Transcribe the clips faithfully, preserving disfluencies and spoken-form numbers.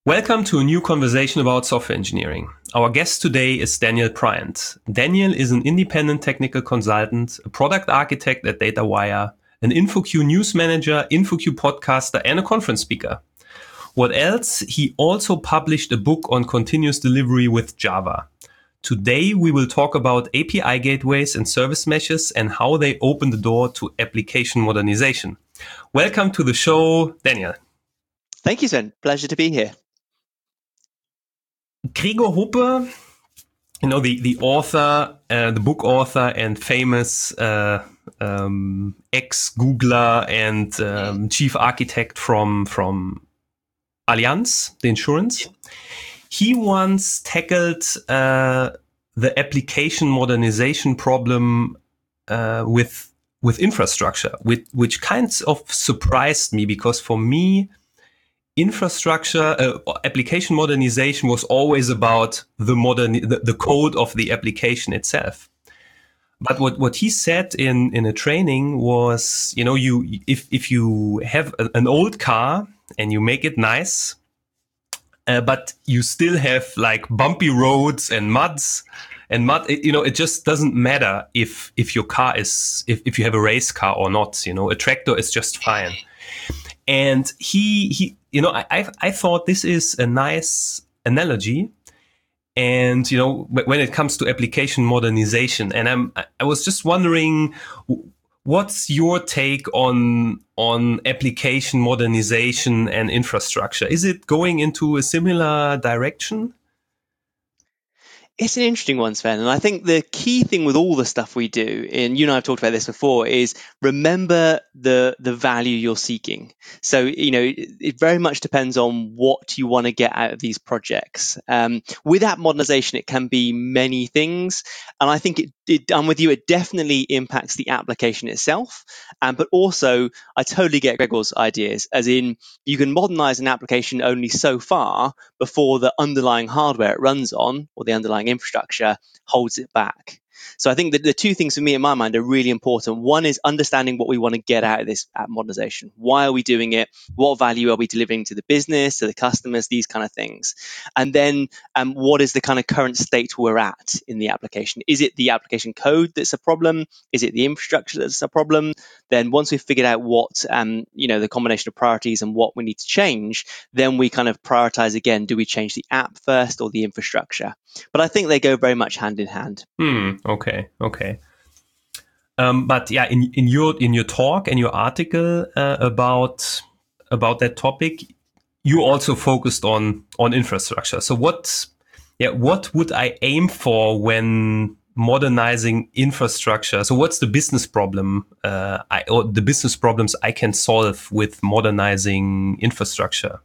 Welcome to a new conversation about software engineering. Our guest today is Daniel Bryant. Daniel is an independent technical consultant, a product architect at DataWire, an InfoQ news manager, InfoQ podcaster, and a conference speaker. What else? He also published a book on continuous delivery with Java. Today, we will talk about A P I gateways and service meshes and how they open the door to application modernization. Welcome to the show, Daniel. Thank you, Sven. Pleasure to be here. Gregor Hoppe, you know, the, the author, uh, the book author and famous uh, um, ex-Googler and um, chief architect from, from Allianz, the insurance. He once tackled uh, the application modernization problem uh, with with infrastructure, which, which kind of surprised me because for me, infrastructure, uh, application modernization was always about the modern, the, the code of the application itself. But what, what he said in, in a training was, you know, you if if you have a, an old car and you make it nice, uh, but you still have like bumpy roads and muds and mud, it, you know, it just doesn't matter if if your car is if, if you have a race car or not. You know, a tractor is just fine. And he, he, you know, I, I thought this is a nice analogy. And, you know, when it comes to application modernization, and I'm, I was just wondering, what's your take on, on application modernization and infrastructure? Is it going into a similar direction? It's an interesting one, Sven. And I think the key thing with all the stuff we do, and you and I have talked about this before, is remember the the value you're seeking. So, you know, it, it very much depends on what you want to get out of these projects. Um, with app modernization, it can be many things. And I think it, it I'm with you, it definitely impacts the application itself. Um, but also, I totally get Gregor's ideas, as in you can modernize an application only so far before the underlying hardware it runs on or the underlying infrastructure holds it back. So I think that the two things for me in my mind are really important. One is understanding what we want to get out of this app modernization. Why are we doing it? What value are we delivering to the business, to the customers, these kind of things. And then um, what is the kind of current state we're at in the application? Is it the application code that's a problem? Is it the infrastructure that's a problem? Then once we've figured out what, um, you know, the combination of priorities and what we need to change, then we kind of prioritize again. Do we change the app first or the infrastructure? But I think they go very much hand in hand. Hmm. Okay. Okay. Um, but yeah, in, in your in your talk and your article uh, about about that topic, you also focused on on infrastructure. So what, yeah, what would I aim for when modernizing infrastructure? So what's the business problem? Uh, I or the business problems I can solve with modernizing infrastructure?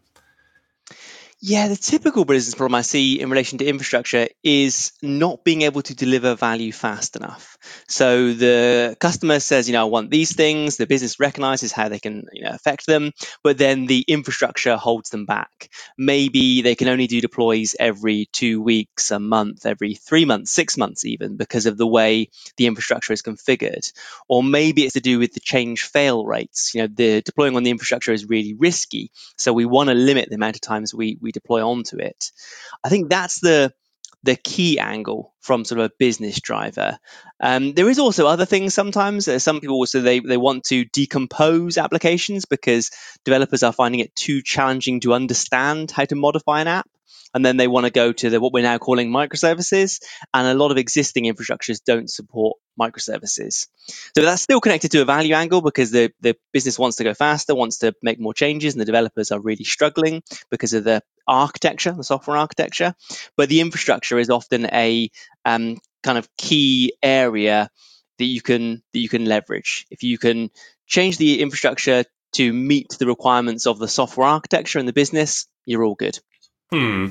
Yeah, the typical business problem I see in relation to infrastructure is not being able to deliver value fast enough. So the customer says, you know, I want these things. The business recognizes how they can, you know, affect them, but then the infrastructure holds them back. Maybe they can only do deploys every two weeks, a month, every three months, six months even, because of the way the infrastructure is configured. Or maybe it's to do with the change fail rates. You know, the deploying on the infrastructure is really risky. So we want to limit the amount of times we, we deploy onto it. I think that's the the key angle from sort of a business driver. Um, there is also other things sometimes. Uh, some people also, they, they want to decompose applications because developers are finding it too challenging to understand how to modify an app. And then they want to go to the, what we're now calling microservices. And a lot of existing infrastructures don't support microservices. So that's still connected to a value angle because the, the business wants to go faster, wants to make more changes, and the developers are really struggling because of the architecture, the software architecture. But the infrastructure is often a um, kind of key area that you can that you can leverage. If you can change the infrastructure to meet the requirements of the software architecture and the business, you're all good. Hmm.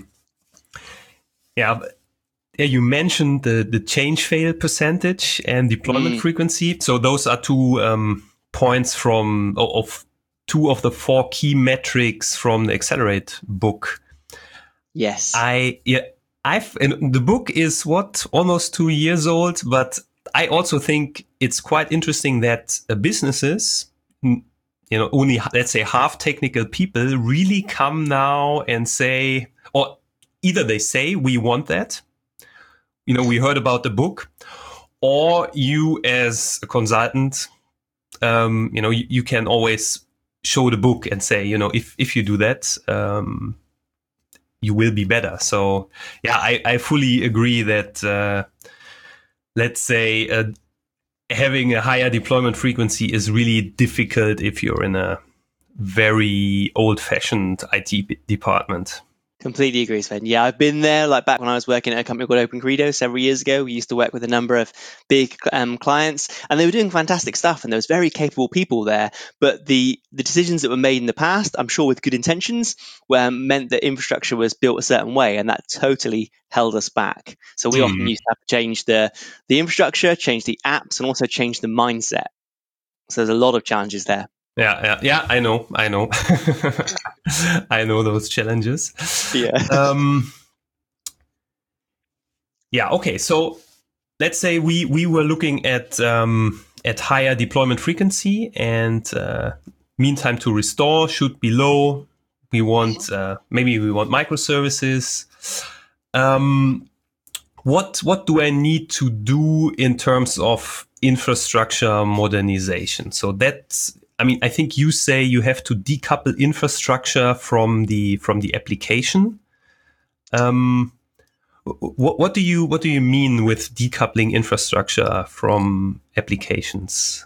Yeah. Yeah, you mentioned the, the change fail percentage and deployment mm. frequency. So those are two um, points from of two of the four key metrics from the Accelerate book. Yes. I yeah I've and the book is what almost two years old, but I also think it's quite interesting that uh, businesses, you you know, only, let's say, half technical people really come now and say, or either they say, we want that, you know, we heard about the book, or you as a consultant, um, you know, you, you can always show the book and say, you know, if, if you do that, um, you will be better. So yeah, I, I fully agree that, uh, let's say, uh, having a higher deployment frequency is really difficult if you're in a very old-fashioned I T b- department. Completely agree, Sven. Yeah, I've been there. Like back when I was working at a company called Open Credo several years ago, we used to work with a number of big um, clients, and they were doing fantastic stuff, and there was very capable people there. But the the decisions that were made in the past, I'm sure with good intentions, were meant that infrastructure was built a certain way, and that totally held us back. So we often Hmm. used to have to change the the infrastructure, change the apps, and also change the mindset. So there's a lot of challenges there. Yeah, yeah, yeah. I know, I know, I know those challenges. Yeah. Um, yeah. Okay. So let's say we we were looking at um, at higher deployment frequency, and uh, mean time to restore should be low. We want uh, maybe we want microservices. Um, what what do I need to do in terms of infrastructure modernization? So that's, I mean, I think you say you have to decouple infrastructure from the from the application. Um, what what do you what do you mean with decoupling infrastructure from applications?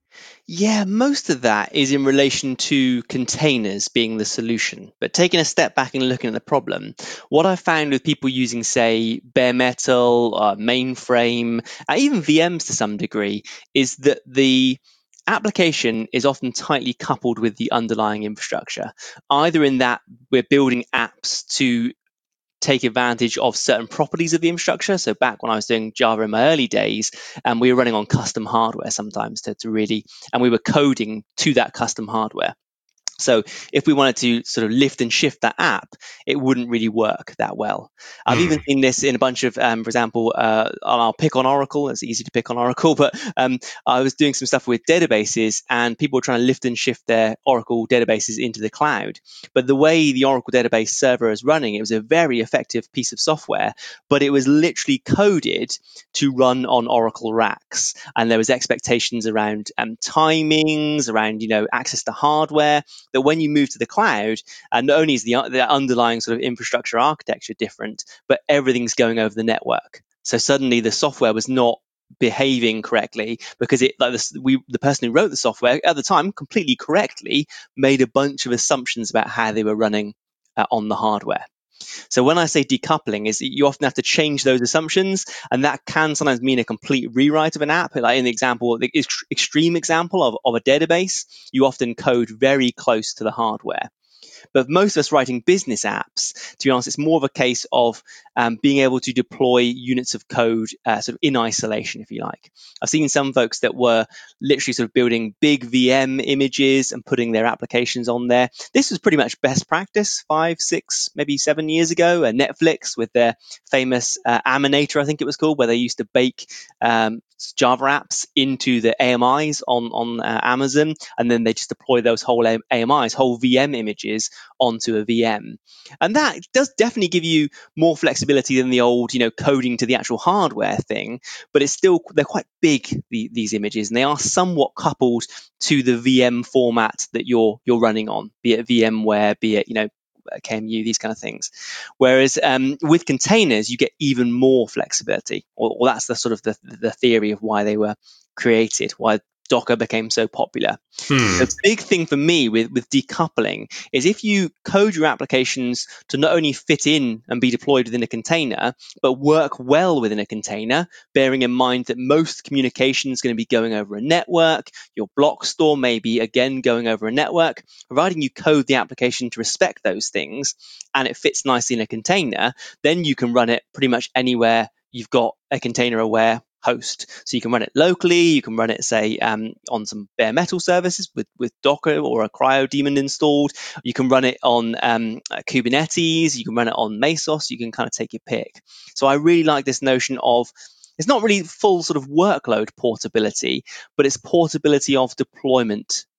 Yeah, most of that is in relation to containers being the solution. But taking a step back and looking at the problem, what I found with people using, say, bare metal, uh, mainframe, uh, even V Ms to some degree, is that the application is often tightly coupled with the underlying infrastructure, either in that we're building apps to take advantage of certain properties of the infrastructure. So back when I was doing Java in my early days, and we were running on custom hardware sometimes to, to really, and we were coding to that custom hardware. So if we wanted to sort of lift and shift that app, it wouldn't really work that well. I've Hmm. even seen this in a bunch of, um, for example, uh, I'll pick on Oracle. It's easy to pick on Oracle, but um, I was doing some stuff with databases, and people were trying to lift and shift their Oracle databases into the cloud. But the way the Oracle database server is running, it was a very effective piece of software, but it was literally coded to run on Oracle racks, and there was expectations around um, timings, around you know access to hardware, that when you move to the cloud, and not only is the, the underlying sort of infrastructure architecture different, but everything's going over the network. So suddenly the software was not behaving correctly because it like this, we the person who wrote the software at the time completely correctly made a bunch of assumptions about how they were running uh, on the hardware. So when I say decoupling, is you often have to change those assumptions, and that can sometimes mean a complete rewrite of an app. Like in the example, the extreme example of, of a database, you often code very close to the hardware. But most of us writing business apps, to be honest, it's more of a case of um, being able to deploy units of code uh, sort of in isolation, if you like. I've seen some folks that were literally sort of building big V M images and putting their applications on there. This was pretty much best practice five, six, maybe seven years ago. Uh, Netflix with their famous uh, Aminator, I think it was called, where they used to bake um, Java apps into the A M Is on, on uh, Amazon, and then they just deploy those whole A M Is, whole V M images onto a V M. And that does definitely give you more flexibility than the old, you know, coding to the actual hardware thing, but it's still, they're quite big, the, these images, and they are somewhat coupled to the V M format that you're you're running on, be it VMware, be it, you know, K M U, these kind of things. Whereas um, with containers, you get even more flexibility, or, or that's the sort of the, the theory of why they were created, why Docker became so popular. Hmm. The big thing for me with, with decoupling is if you code your applications to not only fit in and be deployed within a container, but work well within a container, bearing in mind that most communication is going to be going over a network, your block store may be again going over a network, providing you code the application to respect those things and it fits nicely in a container, then you can run it pretty much anywhere you've got a container aware host. So you can run it locally, you can run it, say, um, on some bare metal services with, with Docker or a CryoDaemon installed. You can run it on um, Kubernetes, you can run it on Mesos, you can kind of take your pick. So I really like this notion of, it's not really full sort of workload portability, but it's portability of deployment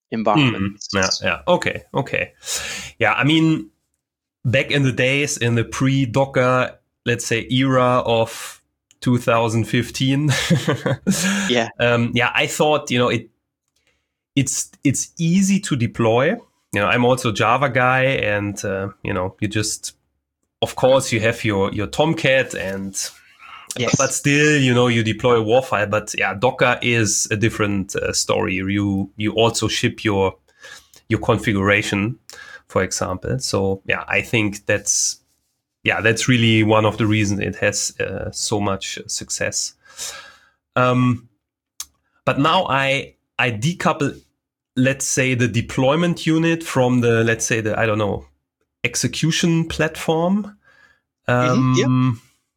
environments. Mm, yeah, yeah. Okay, okay. Yeah, I mean, back in the days, in the pre-Docker, let's say, era of two thousand fifteen, Yeah. um, yeah, I thought, you know, it it's it's easy to deploy. You know, I'm also a Java guy, and uh, you know, you just, of course, you have your your Tomcat, and Yes. but still, you know, you deploy a WAR file. But yeah, Docker is a different uh, story. You you also ship your your configuration, for example. So yeah, I think that's yeah that's really one of the reasons it has uh, so much success. Um, but now I I decouple, let's say, the deployment unit from the, let's say, the, I don't know, execution platform. Um, Mm-hmm. Yeah.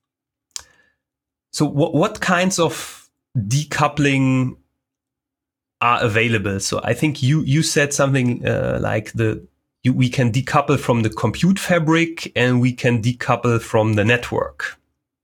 So what what kinds of decoupling are available? So I think you you said something uh, like the you, we can decouple from the compute fabric and we can decouple from the network.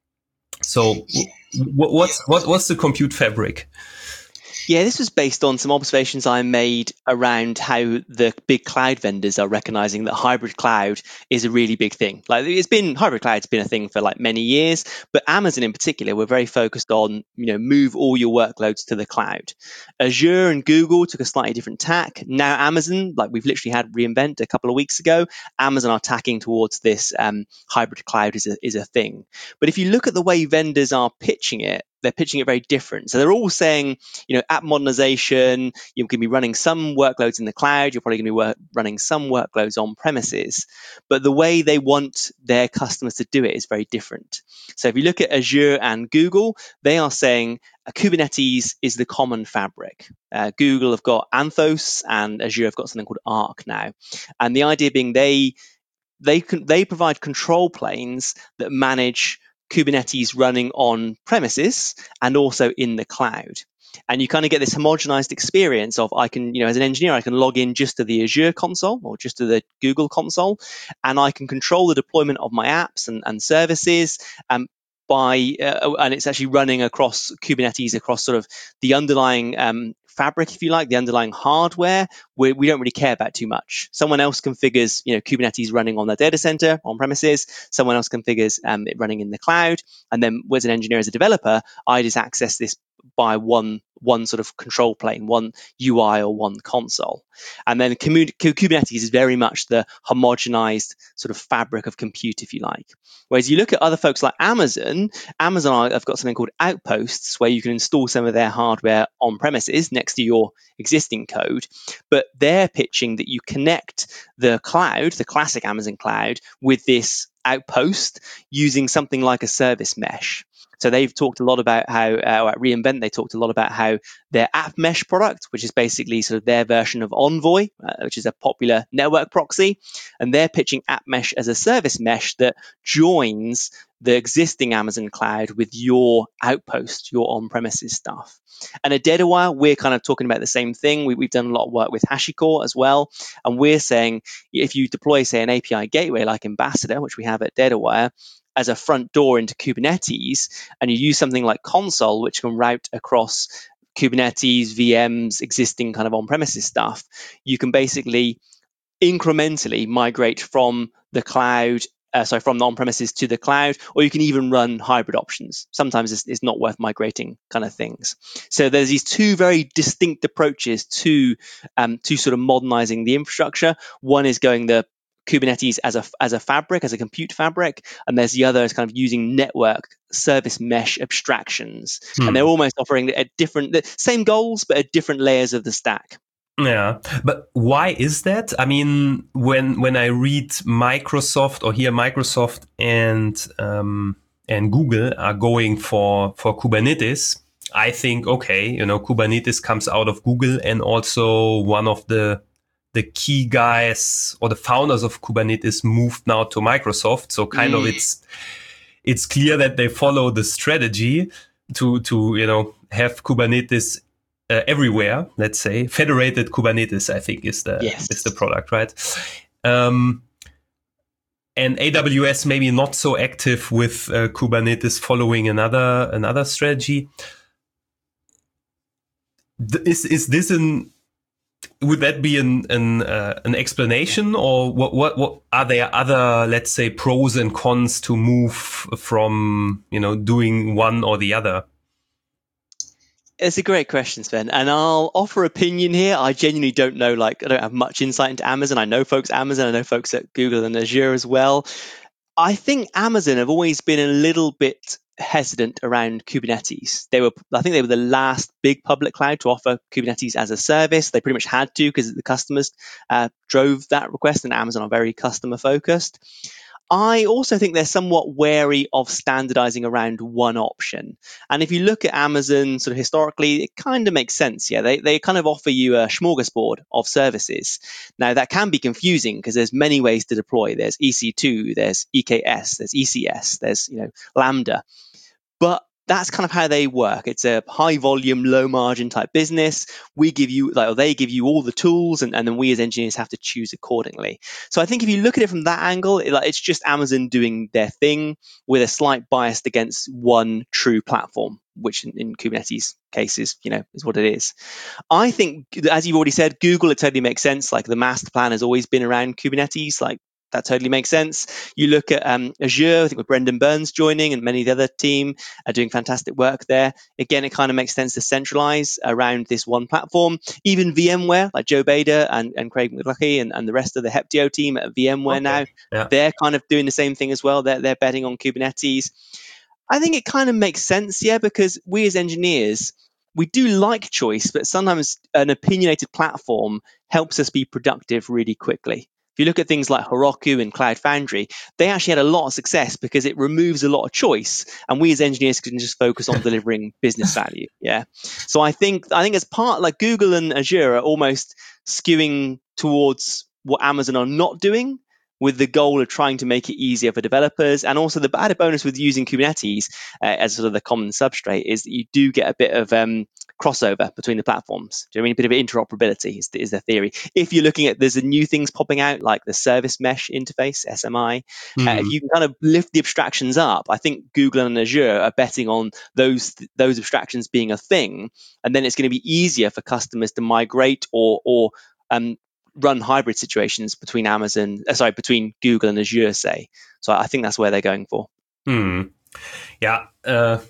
So what, what's what, what's the compute fabric? Yeah, this was based on some observations I made around how the big cloud vendors are recognizing that hybrid cloud is a really big thing. Like it's been hybrid cloud's been a thing for like many years, but Amazon in particular were very focused on, you know, move all your workloads to the cloud. Azure and Google took a slightly different tack. Now Amazon, like we've literally had reInvent a couple of weeks ago, Amazon are tacking towards this um, hybrid cloud is a, is a thing. But if you look at the way vendors are pitching it, they're pitching it very different. So they're all saying, you know, app modernization, you can be running some workloads in the cloud, you're probably going to be work, running some workloads on premises. But the way they want their customers to do it is very different. So if you look at Azure and Google, they are saying uh, Kubernetes is the common fabric. Uh, Google have got Anthos and Azure have got something called Arc now. And the idea being they they can they provide control planes that manage Kubernetes running on premises and also in the cloud. And you kind of get this homogenized experience of I can, you know, as an engineer, I can log in just to the Azure console or just to the Google console, and I can control the deployment of my apps and, and services. Um, by uh, and it's actually running across Kubernetes across sort of the underlying um, fabric, if you like, the underlying hardware. We, we don't really care about too much. Someone else configures, you know, Kubernetes running on their data center on premises. Someone else configures um, it running in the cloud. And then, as an engineer, as a developer, I just access this by one one sort of control plane, one U I or one console. And then Kubernetes is very much the homogenized sort of fabric of compute, if you like. Whereas you look at other folks like Amazon, Amazon have got something called Outposts, where you can install some of their hardware on premises next to your existing code. But they're pitching that you connect the cloud, the classic Amazon cloud, with this Outpost using something like a service mesh. So they've talked a lot about how, uh, at reInvent, they talked a lot about how their App Mesh product, which is basically sort of their version of Envoy, uh, which is a popular network proxy, and they're pitching App Mesh as a service mesh that joins the existing Amazon cloud with your Outpost, your on-premises stuff. And at DataWire, we're kind of talking about the same thing. We, we've done a lot of work with HashiCorp as well, and we're saying if you deploy, say, an A P I gateway like Ambassador, which we have at DataWire, as a front door into Kubernetes, and you use something like Consul, which can route across Kubernetes, V Ms, existing kind of on-premises stuff, you can basically incrementally migrate from the cloud, uh, sorry, from the on-premises to the cloud, or you can even run hybrid options. Sometimes it's, it's not worth migrating kind of things. So there's these two very distinct approaches to um, to sort of modernizing the infrastructure. One is going the Kubernetes as a as a fabric, as a compute fabric, and there's the other is kind of using network service mesh abstractions, hmm. and they're almost offering a different, the same goals, but at different layers of the stack. Yeah, but why is that? I mean, when when I read Microsoft or hear Microsoft and um, and Google are going for for Kubernetes, I think, okay, you know, Kubernetes comes out of Google, and also one of the the key guys or the founders of Kubernetes moved now to Microsoft. So kind mm. of it's it's clear that they follow the strategy to to you know have Kubernetes uh, everywhere. Let's say federated Kubernetes, I think is the yes. is the product, right? Um, and A W S maybe not so active with uh, Kubernetes, following another another strategy. Is is this an would that be an an, uh, an explanation, or what, what what are there other, let's say, pros and cons to move from, you know, doing one or the other? It's a great question, Sven, and I'll offer opinion here. I genuinely don't know, like, I don't have much insight into Amazon. I know folks at Amazon, I know folks at Google and Azure as well. I think Amazon have always been a little bit hesitant around Kubernetes. They were, I think they were the last big public cloud to offer Kubernetes as a service. They pretty much had to because the customers uh, drove that request, and Amazon are very customer focused. I also think they're somewhat wary of standardizing around one option. And if you look at Amazon sort of historically, it kind of makes sense. Yeah, they, they kind of offer you a smorgasbord of services. Now, that can be confusing because there's many ways to deploy. There's E C two, there's E K S, there's E C S, there's, you know, Lambda. But that's kind of how they work. It's a high volume, low margin type business. We give you, like, or they give you all the tools, and, and then we as engineers have to choose accordingly. So I think if you look at it from that angle, it, like, it's just Amazon doing their thing with a slight bias against one true platform, which in, in Kubernetes cases, you know, is what it is. I think, as you've already said, Google, it totally makes sense. Like, the master plan has always been around Kubernetes. Like, that totally makes sense. You look at um, Azure, I think with Brendan Burns joining and many of the other team are doing fantastic work there. Again, it kind of makes sense to centralize around this one platform. Even VMware, like Joe Bader and, and Craig McLuckie and, and the rest of the Heptio team at VMware Okay. now, Yeah. they're kind of doing the same thing as well. They're, they're betting on Kubernetes. I think it kind of makes sense, yeah, because we as engineers, we do like choice, but sometimes an opinionated platform helps us be productive really quickly. If you look at things like Heroku and Cloud Foundry, they actually had a lot of success because it removes a lot of choice, and we as engineers can just focus on delivering business value. Yeah. So I think I think as part, like, Google and Azure are almost skewing towards what Amazon are not doing, with the goal of trying to make it easier for developers. And also the added bonus with using Kubernetes uh, as sort of the common substrate is that you do get a bit of um, crossover between the platforms. Do you know what I mean? A bit of interoperability is, is the theory. If you're looking at, there's a new things popping out like the service mesh interface, S M I. Mm. Uh, if you can kind of lift the abstractions up, I think Google and Azure are betting on those those abstractions being a thing, and then it's going to be easier for customers to migrate or or um, run hybrid situations between Amazon, uh, sorry, between Google and Azure, say. So I think that's where they're going for. Hmm. Yeah. Uh,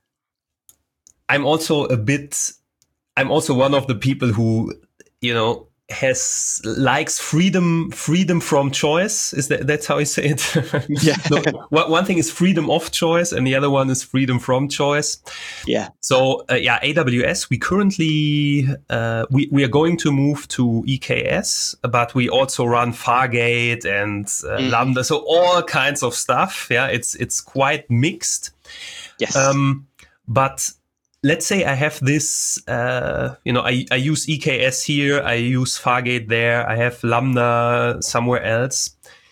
I'm also a bit, I'm also one of the people who, you know, has likes freedom, freedom from choice. Is that, that's how I say it? Yeah. No, one thing is freedom of choice and the other one is freedom from choice. Yeah. So uh, yeah, A W S, we currently, uh, we, we are going to move to E K S, but we also run Fargate and uh, mm. Lambda. So all kinds of stuff. Yeah. It's, it's quite mixed. Yes. Um, but let's say I have this, uh, you know, I, I use E K S here, I use Fargate there, I have Lambda somewhere else.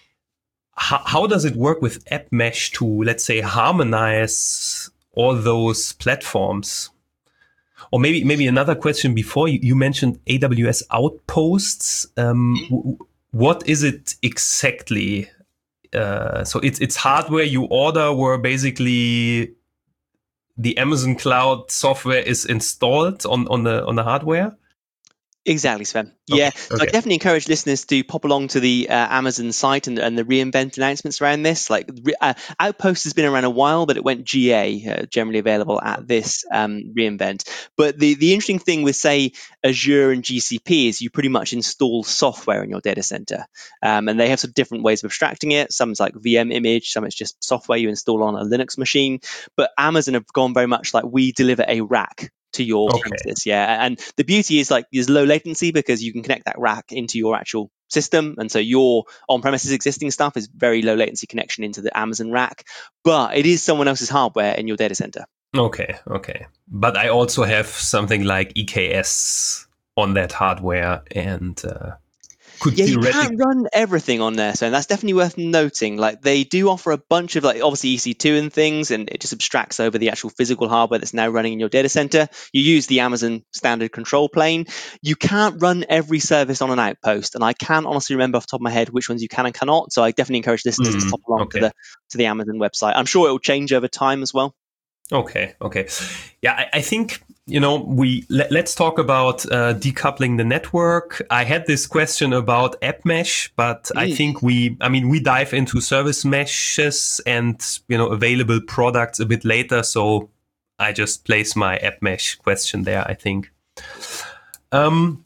How, how does it work with App Mesh to, let's say, harmonize all those platforms? Or maybe maybe another question before, you, you mentioned A W S Outposts. Um, w- what is it exactly? Uh, so it's it's hardware you order where basically the Amazon Cloud software is installed on, on the on the hardware? Exactly, Sven. Yeah, okay, so okay. I definitely encourage listeners to pop along to the uh, Amazon site and, and the reInvent announcements around this. Like uh, Outpost has been around a while, but it went G A, uh, generally available at this um, reInvent. But the, the interesting thing with, say, Azure and G C P is you pretty much install software in your data center. Um, and they have some different ways of abstracting it. Some's like V M image, some it's just software you install on a Linux machine. But Amazon have gone very much like, we deliver a rack to your Okay. premises, yeah. And the beauty is, like, there's low latency because you can connect that rack into your actual system, and so your on-premises existing stuff is very low latency connection into the Amazon rack, but it is someone else's hardware in your data center. Okay, okay. But I also have something like E K S on that hardware, and uh, could yeah, you theoretically can't run everything on there, so that's definitely worth noting. Like, they do offer a bunch of, like, obviously E C two and things, and it just abstracts over the actual physical hardware that's now running in your data center. You use the Amazon standard control plane. You can't run every service on an Outpost, and I can't honestly remember off the top of my head which ones you can and cannot. So I definitely encourage listeners Mm, to pop along okay. to the to the Amazon website. I'm sure it will change over time as well. Okay, okay. Yeah, I, I think, you know, we let, let's talk about uh, decoupling the network. I had this question about app mesh, but I Mm. think we, I mean, we dive into service meshes and, you know, available products a bit later. So I just place my app mesh question there, I think. Um,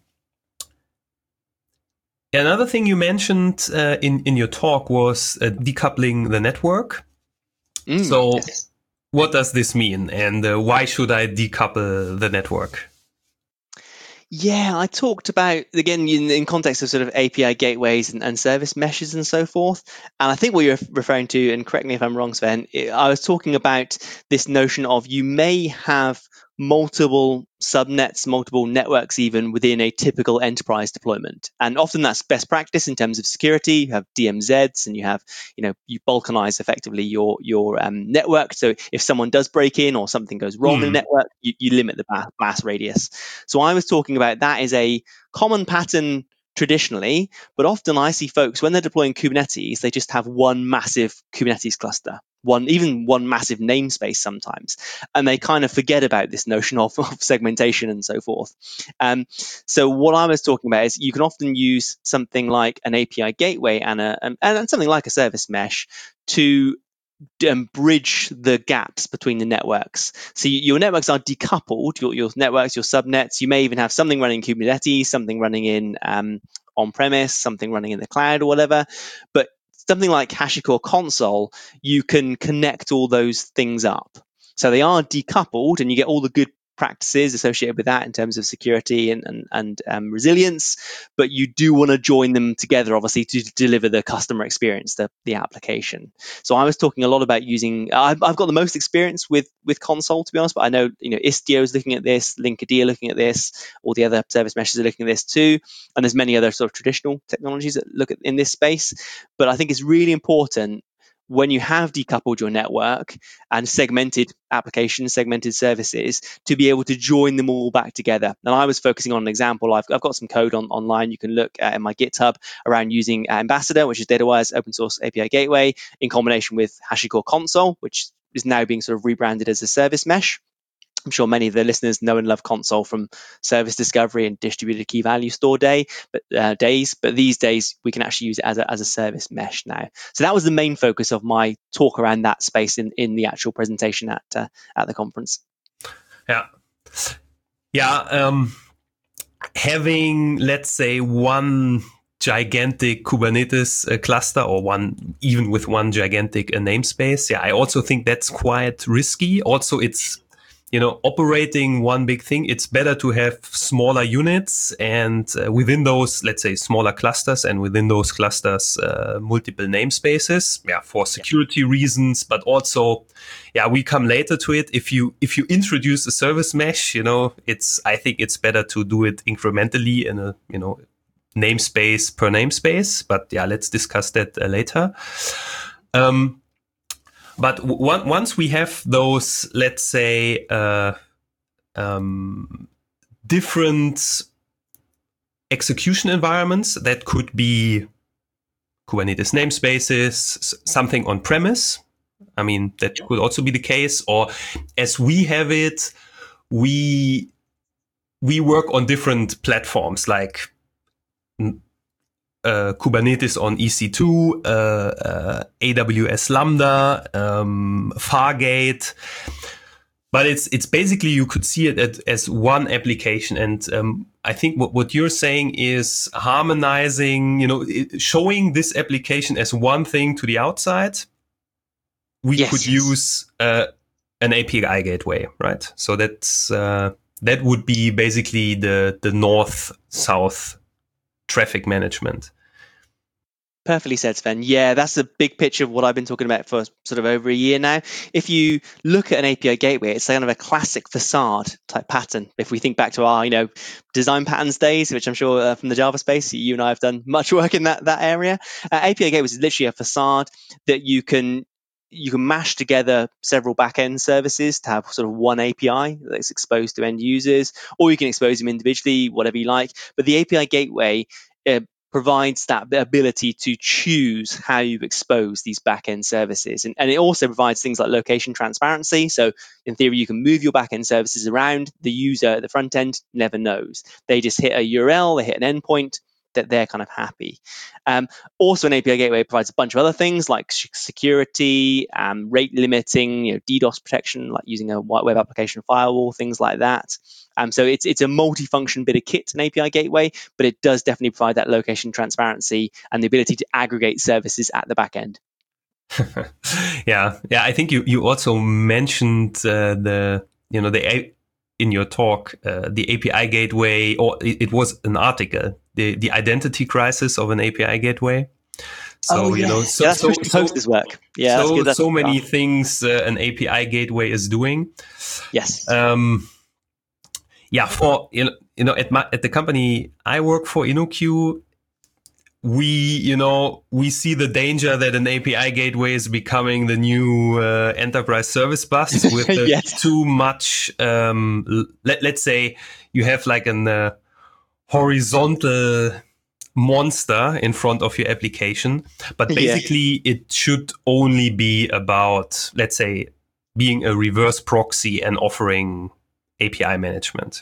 another thing you mentioned uh, in, in your talk was uh, decoupling the network. Mm. So Yes. what does this mean, and uh, why should I decouple the network? Yeah, I talked about, again, in, in context of sort of A P I gateways and, and service meshes and so forth. And I think what you're referring to, and correct me if I'm wrong, Sven, I was talking about this notion of you may have multiple subnets, multiple networks even within a typical enterprise deployment. And often that's best practice in terms of security. You have D M Zs and you have, you know, you balkanize effectively your your um, network. So if someone does break in or something goes wrong in the Hmm. network, you, you limit the blast radius. So I was talking about that as a common pattern traditionally, but often I see folks when they're deploying Kubernetes, they just have one massive Kubernetes cluster, one even one massive namespace sometimes, and they kind of forget about this notion of, of segmentation and so forth. Um, so what I was talking about is you can often use something like an A P I gateway and a and, and something like a service mesh to um, bridge the gaps between the networks. So you, your networks are decoupled, your, your networks, your subnets. You may even have something running in Kubernetes, something running in um, on-premise, something running in the cloud or whatever. But something like HashiCorp Console, you can connect all those things up. So they are decoupled and you get all the good practices associated with that in terms of security and, and, and um, resilience, but you do want to join them together, obviously, to deliver the customer experience, the, the application. So I was talking a lot about using. I've, I've got the most experience with with console, to be honest. But I know you know Istio is looking at this, Linkerd are looking at this, all the other service meshes are looking at this too, and there's many other sort of traditional technologies that look at in this space. But I think it's really important when you have decoupled your network and segmented applications, segmented services, to be able to join them all back together. And I was focusing on an example. I've, I've got some code on, online you can look at in my GitHub around using Ambassador, which is Datawire's open source A P I gateway, in combination with HashiCorp Console, which is now being sort of rebranded as a service mesh. I'm sure many of the listeners know and love Console from service discovery and distributed key value store day, but uh, days. But these days we can actually use it as a, as a service mesh now. So that was the main focus of my talk around that space in, in the actual presentation at uh, at the conference. Yeah, yeah. Um, having, let's say, one gigantic Kubernetes uh, cluster, or one even with one gigantic uh, namespace, yeah, I also think that's quite risky. Also, it's, you know, operating one big thing. It's better to have smaller units, and uh, within those, let's say, smaller clusters, and within those clusters, uh, multiple namespaces, yeah, for security yeah. reasons, but also, yeah, we come later to it. If you if you introduce a service mesh, you know, it's I think it's better to do it incrementally in a, you know, namespace per namespace. But yeah, let's discuss that uh, later. Um, But w- once we have those, let's say, uh, um, different execution environments, that could be Kubernetes namespaces, something on premise. I mean, that could also be the case. Or as we have it, we we work on different platforms like uh, Kubernetes on E C two, uh, uh, A W S Lambda, um, Fargate. But it's it's basically, you could see it at, as one application. And um, I think what, what you're saying is harmonizing, you know, it, showing this application as one thing to the outside. We yes. could use uh, an A P I gateway, right? So that's uh, that would be basically the the north-south traffic management. Perfectly said, Sven. Yeah, that's a big picture of what I've been talking about for sort of over a year now. If you look at an A P I gateway, it's kind of a classic facade type pattern. If we think back to our, you know, design patterns days, which I'm sure uh, from the Java space, you and I have done much work in that that area. Uh, A P I gateways is literally a facade that you can you can mash together several backend services to have sort of one A P I that's exposed to end users, or you can expose them individually, whatever you like. But the A P I gateway uh, provides that ability to choose how you expose these back-end services. And, and it also provides things like location transparency. So in theory, you can move your back-end services around. The user at the front end never knows. They just hit a U R L, they hit an endpoint, that they're kind of happy. Um, also, an A P I gateway provides a bunch of other things like security, um, rate limiting, you know, DDoS protection, like using a web application firewall, things like that. Um, so it's it's a multi-function bit of kit, an A P I gateway, but it does definitely provide that location transparency and the ability to aggregate services at the back end. yeah, yeah. I think you you also mentioned uh, the you know the in your talk uh, the A P I gateway, or it, it was an article, the the identity crisis of an A P I gateway. So oh, you yeah. know, so yeah, that's so, so, Post's work. Yeah, so that's good. That's so many fun. things uh, an A P I gateway is doing. Yes. Um, yeah, for you know, you know at my at the company I work for, InnoQ, we, you know, we see the danger that an A P I gateway is becoming the new uh, enterprise service bus with uh, yes. too much. Um, let, let's say you have like an uh, horizontal monster in front of your application, but basically yeah. it should only be about, let's say, being a reverse proxy and offering A P I management.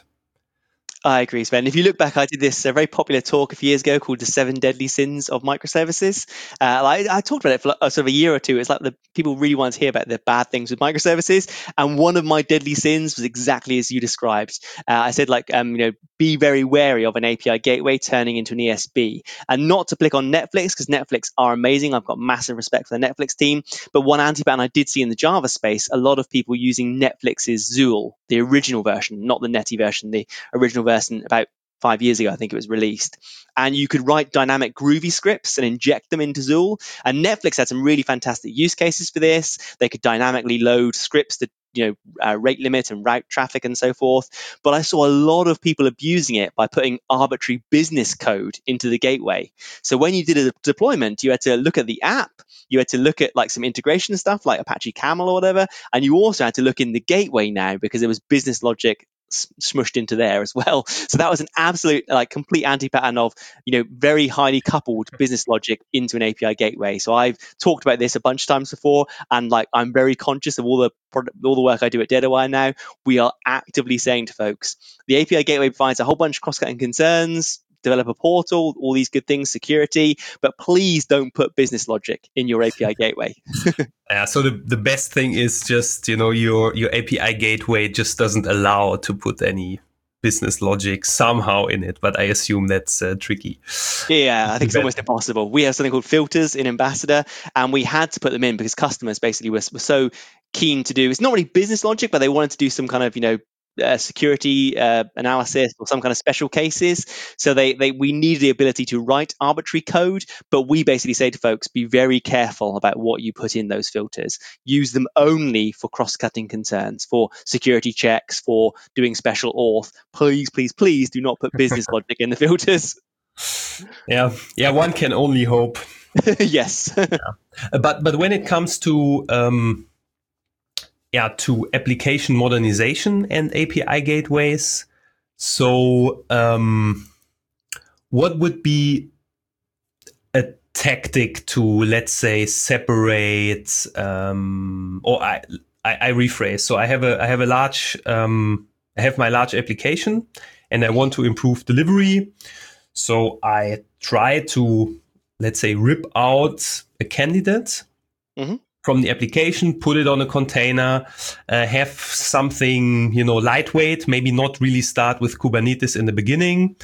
I agree, Sven. If you look back, I did this uh, very popular talk a few years ago called The Seven Deadly Sins of Microservices. Uh, like, I talked about it for uh, sort of a year or two. It's like the people really want to hear about the bad things with microservices. And one of my deadly sins was exactly as you described. Uh, I said, like, um, you know, be very wary of an A P I gateway turning into an E S B. And not to click on Netflix, because Netflix are amazing. I've got massive respect for the Netflix team. But one anti-pattern I did see in the Java space, a lot of people using Netflix's Zool, the original version, not the Netty version, the original version. About five years ago, I think it was released. And you could write dynamic Groovy scripts and inject them into Zool. And Netflix had some really fantastic use cases for this. They could dynamically load scripts that, you know, uh, rate limit and route traffic and so forth. But I saw a lot of people abusing it by putting arbitrary business code into the gateway. So when you did a deployment, you had to look at the app, you had to look at like some integration stuff like Apache Camel or whatever, and you also had to look in the gateway now because there was business logic smushed into there as well. So that was an absolute, like, complete anti-pattern of, you know, very highly coupled business logic into an A P I gateway. So I've talked about this a bunch of times before, and like I'm very conscious of all the product, all the work I do at DataWire now. We are actively saying to folks, the A P I gateway provides a whole bunch of cross-cutting concerns, developer portal, all these good things, security, but please don't put business logic in your A P I gateway. Yeah, so the, the best thing is just, you know, your, your A P I gateway just doesn't allow to put any business logic somehow in it, but I assume that's uh, tricky. Yeah, I think it's almost impossible. We have something called filters in Ambassador, and we had to put them in because customers basically were, were so keen to do, it's not really business logic, but they wanted to do some kind of, you know, Uh, security uh, analysis or some kind of special cases. So they, they we need the ability to write arbitrary code, but we basically say to folks, be very careful about what you put in those filters. Use them only for cross-cutting concerns, for security checks, for doing special auth. Please, please, please do not put business logic in the filters. Yeah, yeah, one can only hope. Yes. Yeah. But but when it comes to um, yeah, to application modernization and A P I gateways. So um, what would be a tactic to, let's say, separate, um, or I, I, I rephrase. So I have a, I have a large, um, I have my large application and I want to improve delivery. So I try to, let's say, rip out a candidate mm-hmm. from the application, put it on a container, uh, have something, you know, lightweight, maybe not really start with Kubernetes in the beginning,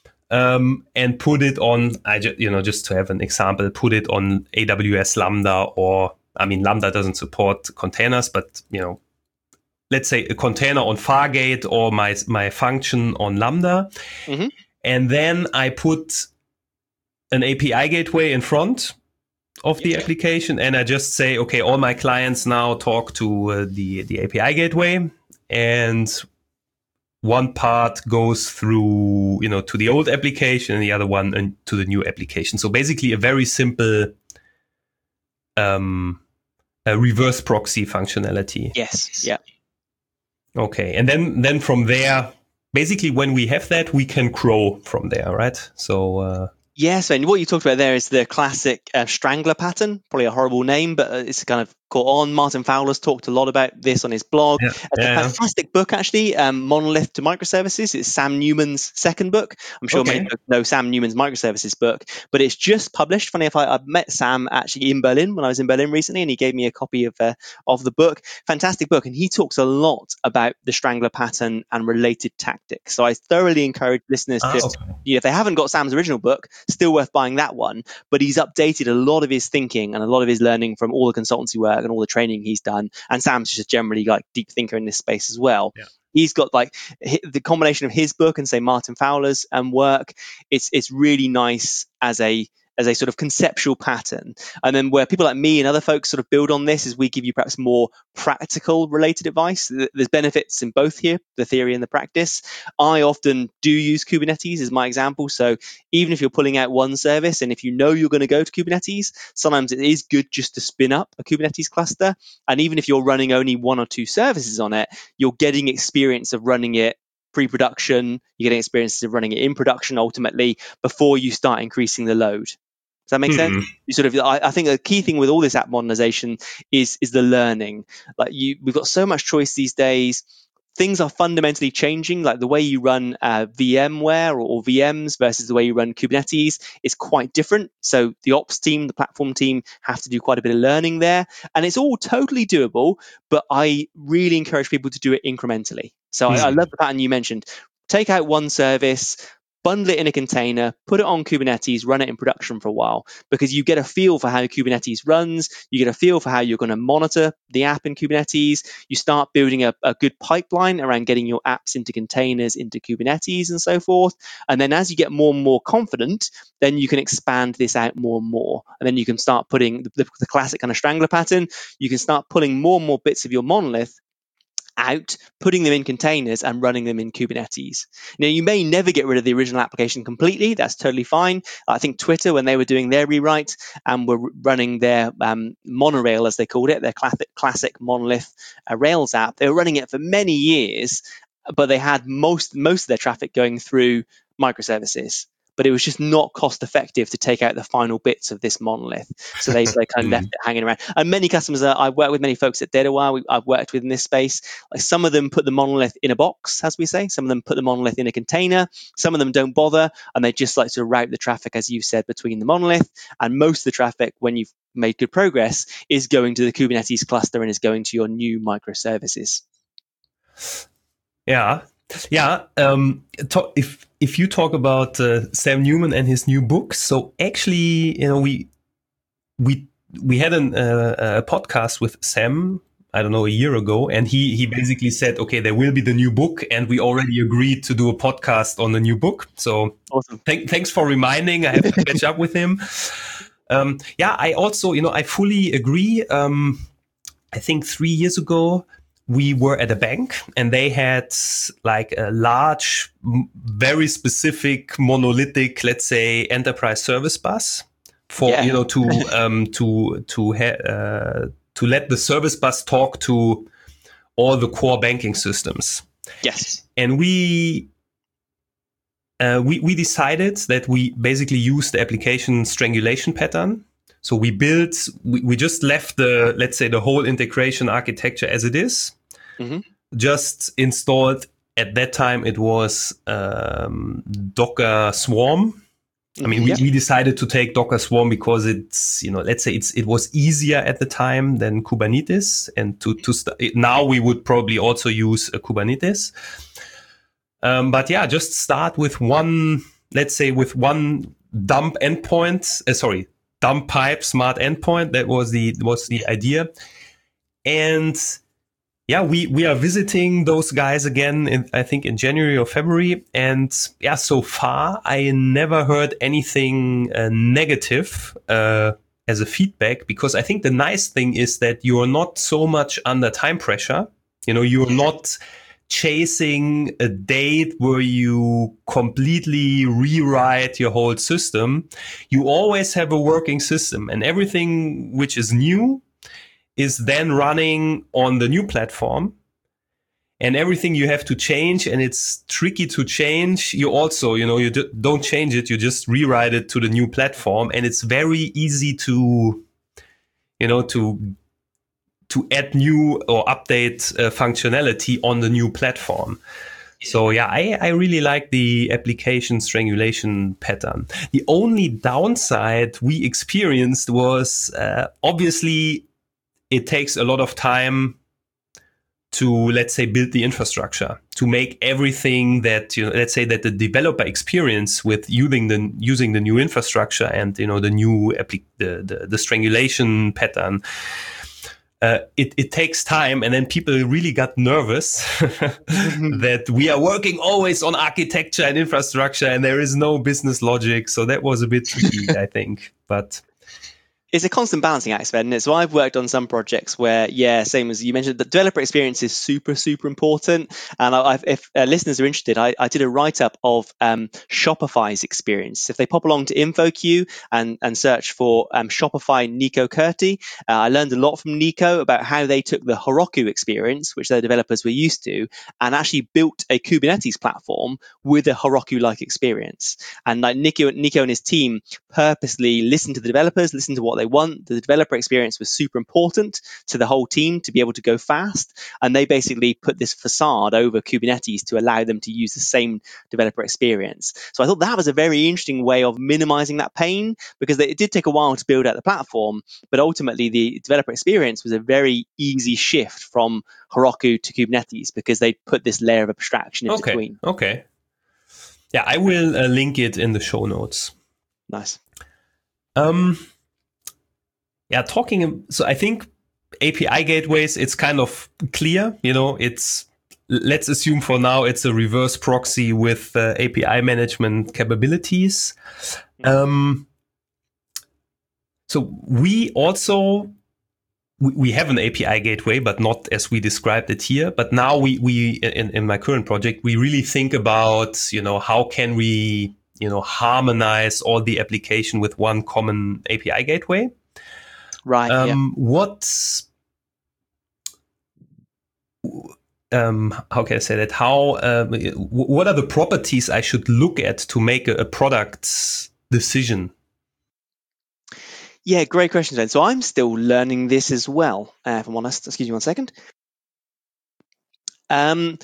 um, and put it on, I ju- you know, just to have an example, put it on A W S Lambda, or, I mean, Lambda doesn't support containers, but, you know, let's say a container on Fargate or my, my function on Lambda. Mm-hmm. And then I put an A P I gateway in front of the application, and I just say, okay, all my clients now talk to uh, the the A P I gateway, and one part goes through, you know, to the old application, and the other one and to the new application. So basically, a very simple um, a reverse proxy functionality. Yes. Yeah. Okay, and then then from there, basically, when we have that, we can grow from there, right? So. Uh, Yes, and what you talked about there is the classic uh, strangler pattern. Probably a horrible name, but uh, it's kind of caught on. Martin Fowler's talked a lot about this on his blog. Yeah, It's a yeah, yeah. fantastic book, actually. Um, Monolith to Microservices. It's Sam Newman's second book. I'm sure many Okay. folks know Sam Newman's microservices book, but it's just published. Funny if I, I met Sam actually in Berlin when I was in Berlin recently, and he gave me a copy of uh, of the book. Fantastic book, and he talks a lot about the strangler pattern and related tactics. So I thoroughly encourage listeners Ah, to, okay. you know, if they haven't got Sam's original book, still worth buying that one. But he's updated a lot of his thinking and a lot of his learning from all the consultancy work and all the training he's done. And Sam's just generally like deep thinker in this space as well. Yeah. He's got like the combination of his book and say Martin Fowler's um, work. It's it's really nice as a as a sort of conceptual pattern. And then where people like me and other folks sort of build on this is we give you perhaps more practical related advice. There's benefits in both here, the theory and the practice. I often do use Kubernetes as my example. So even if you're pulling out one service and if you know you're going to go to Kubernetes, sometimes it is good just to spin up a Kubernetes cluster. And even if you're running only one or two services on it, you're getting experience of running it pre-production, you're getting experiences of running it in production ultimately before you start increasing the load. Does that make sense? Mm-mm. You sort of, I, I think a key thing with all this app modernization is is the learning. Like you, we've got so much choice these days. Things are fundamentally changing. Like the way you run uh, VMware or, or V Ms versus the way you run Kubernetes is quite different. So the ops team, the platform team have to do quite a bit of learning there, and it's all totally doable. But I really encourage people to do it incrementally. So I, I Mm. love the pattern you mentioned. Take out one service, bundle it in a container, put it on Kubernetes, run it in production for a while, because you get a feel for how Kubernetes runs. You get a feel for how you're going to monitor the app in Kubernetes. You start building a, a good pipeline around getting your apps into containers, into Kubernetes, and so forth. And then as you get more and more confident, then you can expand this out more and more. And then you can start putting the, the, the classic kind of strangler pattern. You can start pulling more and more bits of your monolith out, putting them in containers and running them in Kubernetes. Now, you may never get rid of the original application completely. That's totally fine. I think Twitter, when they were doing their rewrite and were running their um, monorail, as they called it, their classic, classic monolith uh, Rails app, they were running it for many years, but they had most most of their traffic going through microservices. But it was just not cost effective to take out the final bits of this monolith. So they, they kind of left Mm. it hanging around. And many customers, that I've worked with many folks at DataWire, we, I've worked with in this space. Like some of them put the monolith in a box, as we say. Some of them put the monolith in a container. Some of them don't bother, and they just like to route the traffic, as you said, between the monolith. And most of the traffic, when you've made good progress, is going to the Kubernetes cluster and is going to your new microservices. Yeah, yeah. Um, talk, if if you talk about uh, Sam Newman and his new book, so actually, you know, we we we had an, uh, a podcast with Sam, I don't know, a year ago, and he he basically said, okay, there will be the new book, and we already agreed to do a podcast on the new book. So Awesome. th- thanks for reminding. I have to catch up with him. Um, yeah, I also, you know, I fully agree. Um, I think three years ago, we were at a bank and they had like a large, very specific monolithic, let's say, enterprise service bus for, Yeah. you know, to, um, to, to, ha- uh, to let the service bus talk to all the core banking systems. Yes. And we, uh, we, we decided that we basically use the application strangulation pattern. So we built, we, we just left the, let's say, the whole integration architecture as it is. Mm-hmm. Just installed, at that time, it was um, Docker Swarm. I mean, we, yeah. we decided to take Docker Swarm because it's, you know, let's say it's it was easier at the time than Kubernetes. And to, to st- now we would probably also use a Kubernetes. Um, but yeah, just start with one, let's say with one dump endpoint, uh, sorry, dump pipe smart endpoint. That was the was the idea. And yeah, we, we are visiting those guys again, in, I think in January or February. And yeah, so far I never heard anything uh, negative uh, as a feedback, because I think the nice thing is that you are not so much under time pressure. You know, you're not chasing a date where you completely rewrite your whole system. You always have a working system, and everything which is new is then running on the new platform. and everything you have to change, and it's tricky to change. You also, you know, you d- don't change it, you just rewrite it to the new platform, and it's very easy to, you know, to to add new or update uh, functionality on the new platform. So yeah, I, I really like the application strangulation pattern. The only downside we experienced was uh, obviously it takes a lot of time to, let's say, build the infrastructure, to make everything that, you know, let's say that the developer experience with using the using the new infrastructure and, you know, the new appli- the, the the strangulation pattern. Uh, it, it takes time, and then people really got nervous that we are working always on architecture and infrastructure and there is no business logic. So that was a bit tricky, I think. But it's a constant balancing act, Sven. So I've worked on some projects where, yeah, same as you mentioned, the developer experience is super, super important. And I've, if uh, listeners are interested, I, I did a write-up of um, Shopify's experience. If they pop along to InfoQ and, and search for um, Shopify Nico Curti, uh, I learned a lot from Nico about how they took the Heroku experience, which their developers were used to, and actually built a Kubernetes platform with a Heroku-like experience. And like Nico, Nico and his team purposely listened to the developers, listened to what they want. The developer experience was super important to the whole team to be able to go fast. And they basically put this facade over Kubernetes to allow them to use the same developer experience. So I thought that was a very interesting way of minimizing that pain, because it did take a while to build out the platform, but ultimately the developer experience was a very easy shift from Heroku to Kubernetes because they put this layer of abstraction in okay, between. Okay. Yeah, I will uh, link it in the show notes. Nice. Um, yeah, talking. So I think A P I gateways, it's kind of clear. You know, it's, let's assume for now it's a reverse proxy with uh, A P I management capabilities. Um, so we also we, we have an A P I gateway, but not as we described it here. But now we we in, in my current project, we really think about, you know, how can we, you know, harmonize all the application with one common A P I gateway. Right. Um, yeah. What, um, how can I say that? How, um, what are the properties I should look at to make a, a product decision? Yeah, great question, Zen. So I'm still learning this as well, uh, if I'm honest. Excuse me one second. Um,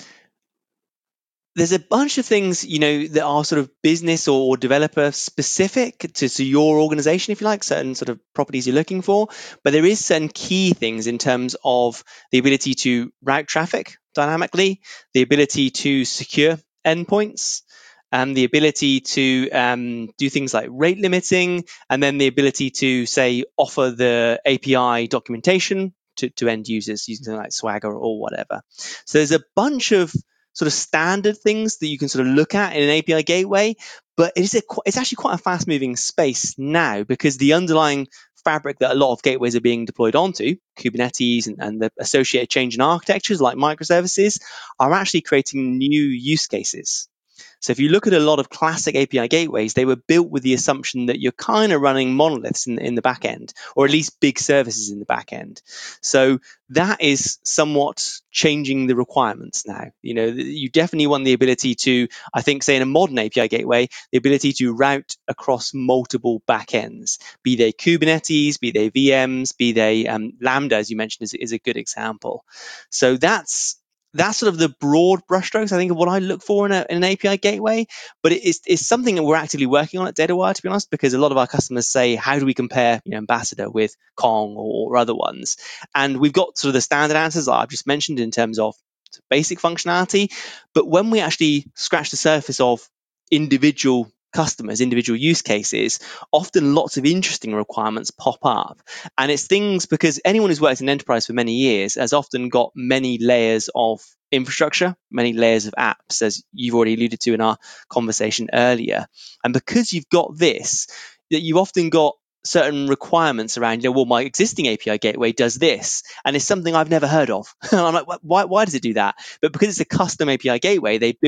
there's a bunch of things, you know, that are sort of business or developer specific to, to your organization, if you like, certain sort of properties you're looking for. But there is certain key things in terms of the ability to route traffic dynamically, the ability to secure endpoints, and the ability to um, do things like rate limiting, and then the ability to, say, offer the A P I documentation to, to end users using something like Swagger or whatever. So there's a bunch of sort of standard things that you can sort of look at in an A P I gateway, but it is a, it's actually quite a fast moving space now, because the underlying fabric that a lot of gateways are being deployed onto, Kubernetes and, and the associated change in architectures like microservices, are actually creating new use cases. So if you look at a lot of classic A P I gateways, they were built with the assumption that you're kind of running monoliths in, in the back end, or at least big services in the back end. So that is somewhat changing the requirements now. You know, you definitely want the ability to, I think, say in a modern A P I gateway, the ability to route across multiple backends, be they Kubernetes, be they V Ms, be they um, Lambda, as you mentioned, is, is a good example. So that's that's sort of the broad brushstrokes, I think, of what I look for in, a, in an A P I gateway. But it is, it's something that we're actively working on at DataWire, to be honest, because a lot of our customers say, how do we compare, you know, Ambassador with Kong or, or other ones? And we've got sort of the standard answers that I've just mentioned in terms of basic functionality. But when we actually scratch the surface of individual customers, individual use cases, often lots of interesting requirements pop up. And it's things, because anyone who's worked in enterprise for many years has often got many layers of infrastructure, many layers of apps, as you've already alluded to in our conversation earlier. And because you've got this, that you've often got certain requirements around, you know, well, my existing A P I gateway does this, and it's something I've never heard of. And I'm like, why, why does it do that? But because it's a custom A P I gateway, they built it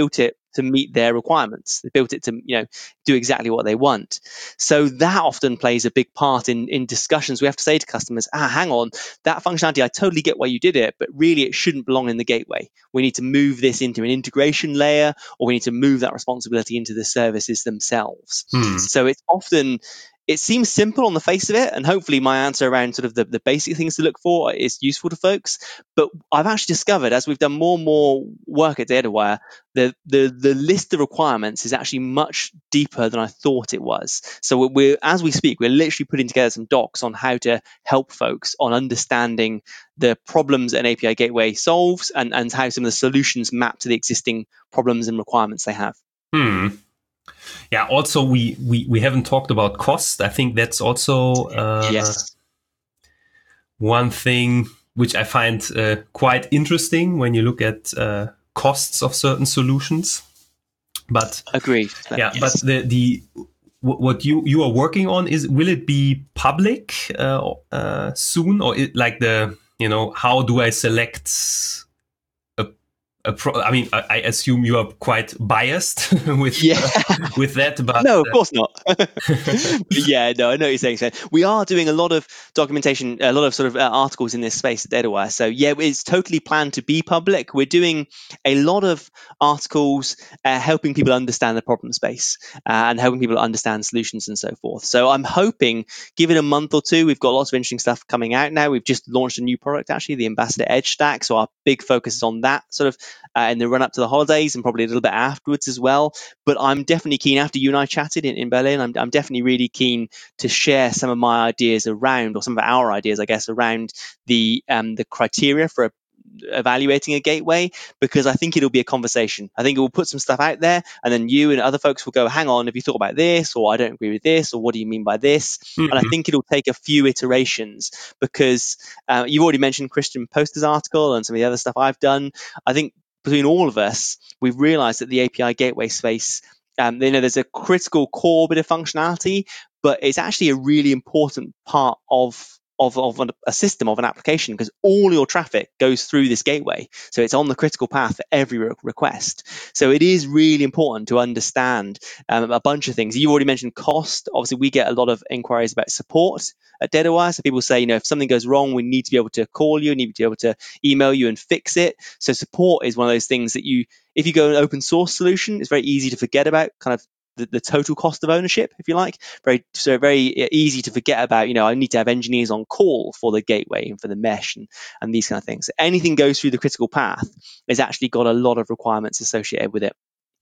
to meet their requirements. They built it to, you know, do exactly what they want. So that often plays a big part in, in discussions. We have to say to customers, ah, hang on, that functionality, I totally get why you did it, but really it shouldn't belong in the gateway. We need to move this into an integration layer, or we need to move that responsibility into the services themselves. Hmm. So it's often, it seems simple on the face of it, and hopefully my answer around sort of the, the basic things to look for is useful to folks. But I've actually discovered, as we've done more and more work at DataWire, the, the, the list of requirements is actually much deeper than I thought it was. So we're, as we speak, we're literally putting together some docs on how to help folks on understanding the problems an A P I gateway solves, and, and how some of the solutions map to the existing problems and requirements they have. Hmm. Yeah. Also, we, we, we haven't talked about cost. I think that's also uh, yes. one thing which I find uh, quite interesting when you look at uh, costs of certain solutions. But agreed. Yeah, yes. but the the what you you are working on, is, will it be public uh, uh, soon, or it, like the, you know, how do I select a, a pro- I mean, I, I assume you are quite biased with yeah. uh, with that, but no, of course not. yeah, no, I know what you're saying. So we are doing a lot of documentation, a lot of sort of uh, articles in this space at DataWire. So yeah, it's totally planned to be public. We're doing a lot of articles uh, helping people understand the problem space uh, and helping people understand solutions and so forth. So I'm hoping, give it a month or two, we've got lots of interesting stuff coming out now. We've just launched a new product, actually, the Ambassador Edge Stack. So our big focus is on that sort of uh, in the run up to the holidays, and probably a little bit afterwards as well. But I'm definitely keen, after you and I chatted in, in Berlin, I'm, I'm definitely really keen to share some of my ideas around, or some of our ideas, I guess, around the um, the criteria for a, evaluating a gateway, because I think it'll be a conversation. I think it will put some stuff out there, and then you and other folks will go, hang on, have you thought about this? Or I don't agree with this, or what do you mean by this? mm-hmm. And I think it'll take a few iterations, because uh, you've already mentioned Christian Poster's article and some of the other stuff I've done. I think between all of us, we've realized that the A P I gateway space, um, you know, there's a critical core bit of functionality, but it's actually a really important part of Of, of a system, of an application, because all your traffic goes through this gateway. So it's on the critical path for every re- request. So it is really important to understand um, a bunch of things. You already mentioned cost. Obviously, we get a lot of inquiries about support at DataWire. So people say, you know, if something goes wrong, we need to be able to call you, need to be able to email you and fix it. So support is one of those things that you, if you go an open source solution, it's very easy to forget about, kind of The, the total cost of ownership, if you like. Very so very easy to forget about, you know, I need to have engineers on call for the gateway and for the mesh and, and these kind of things. Anything goes through the critical path has actually got a lot of requirements associated with it.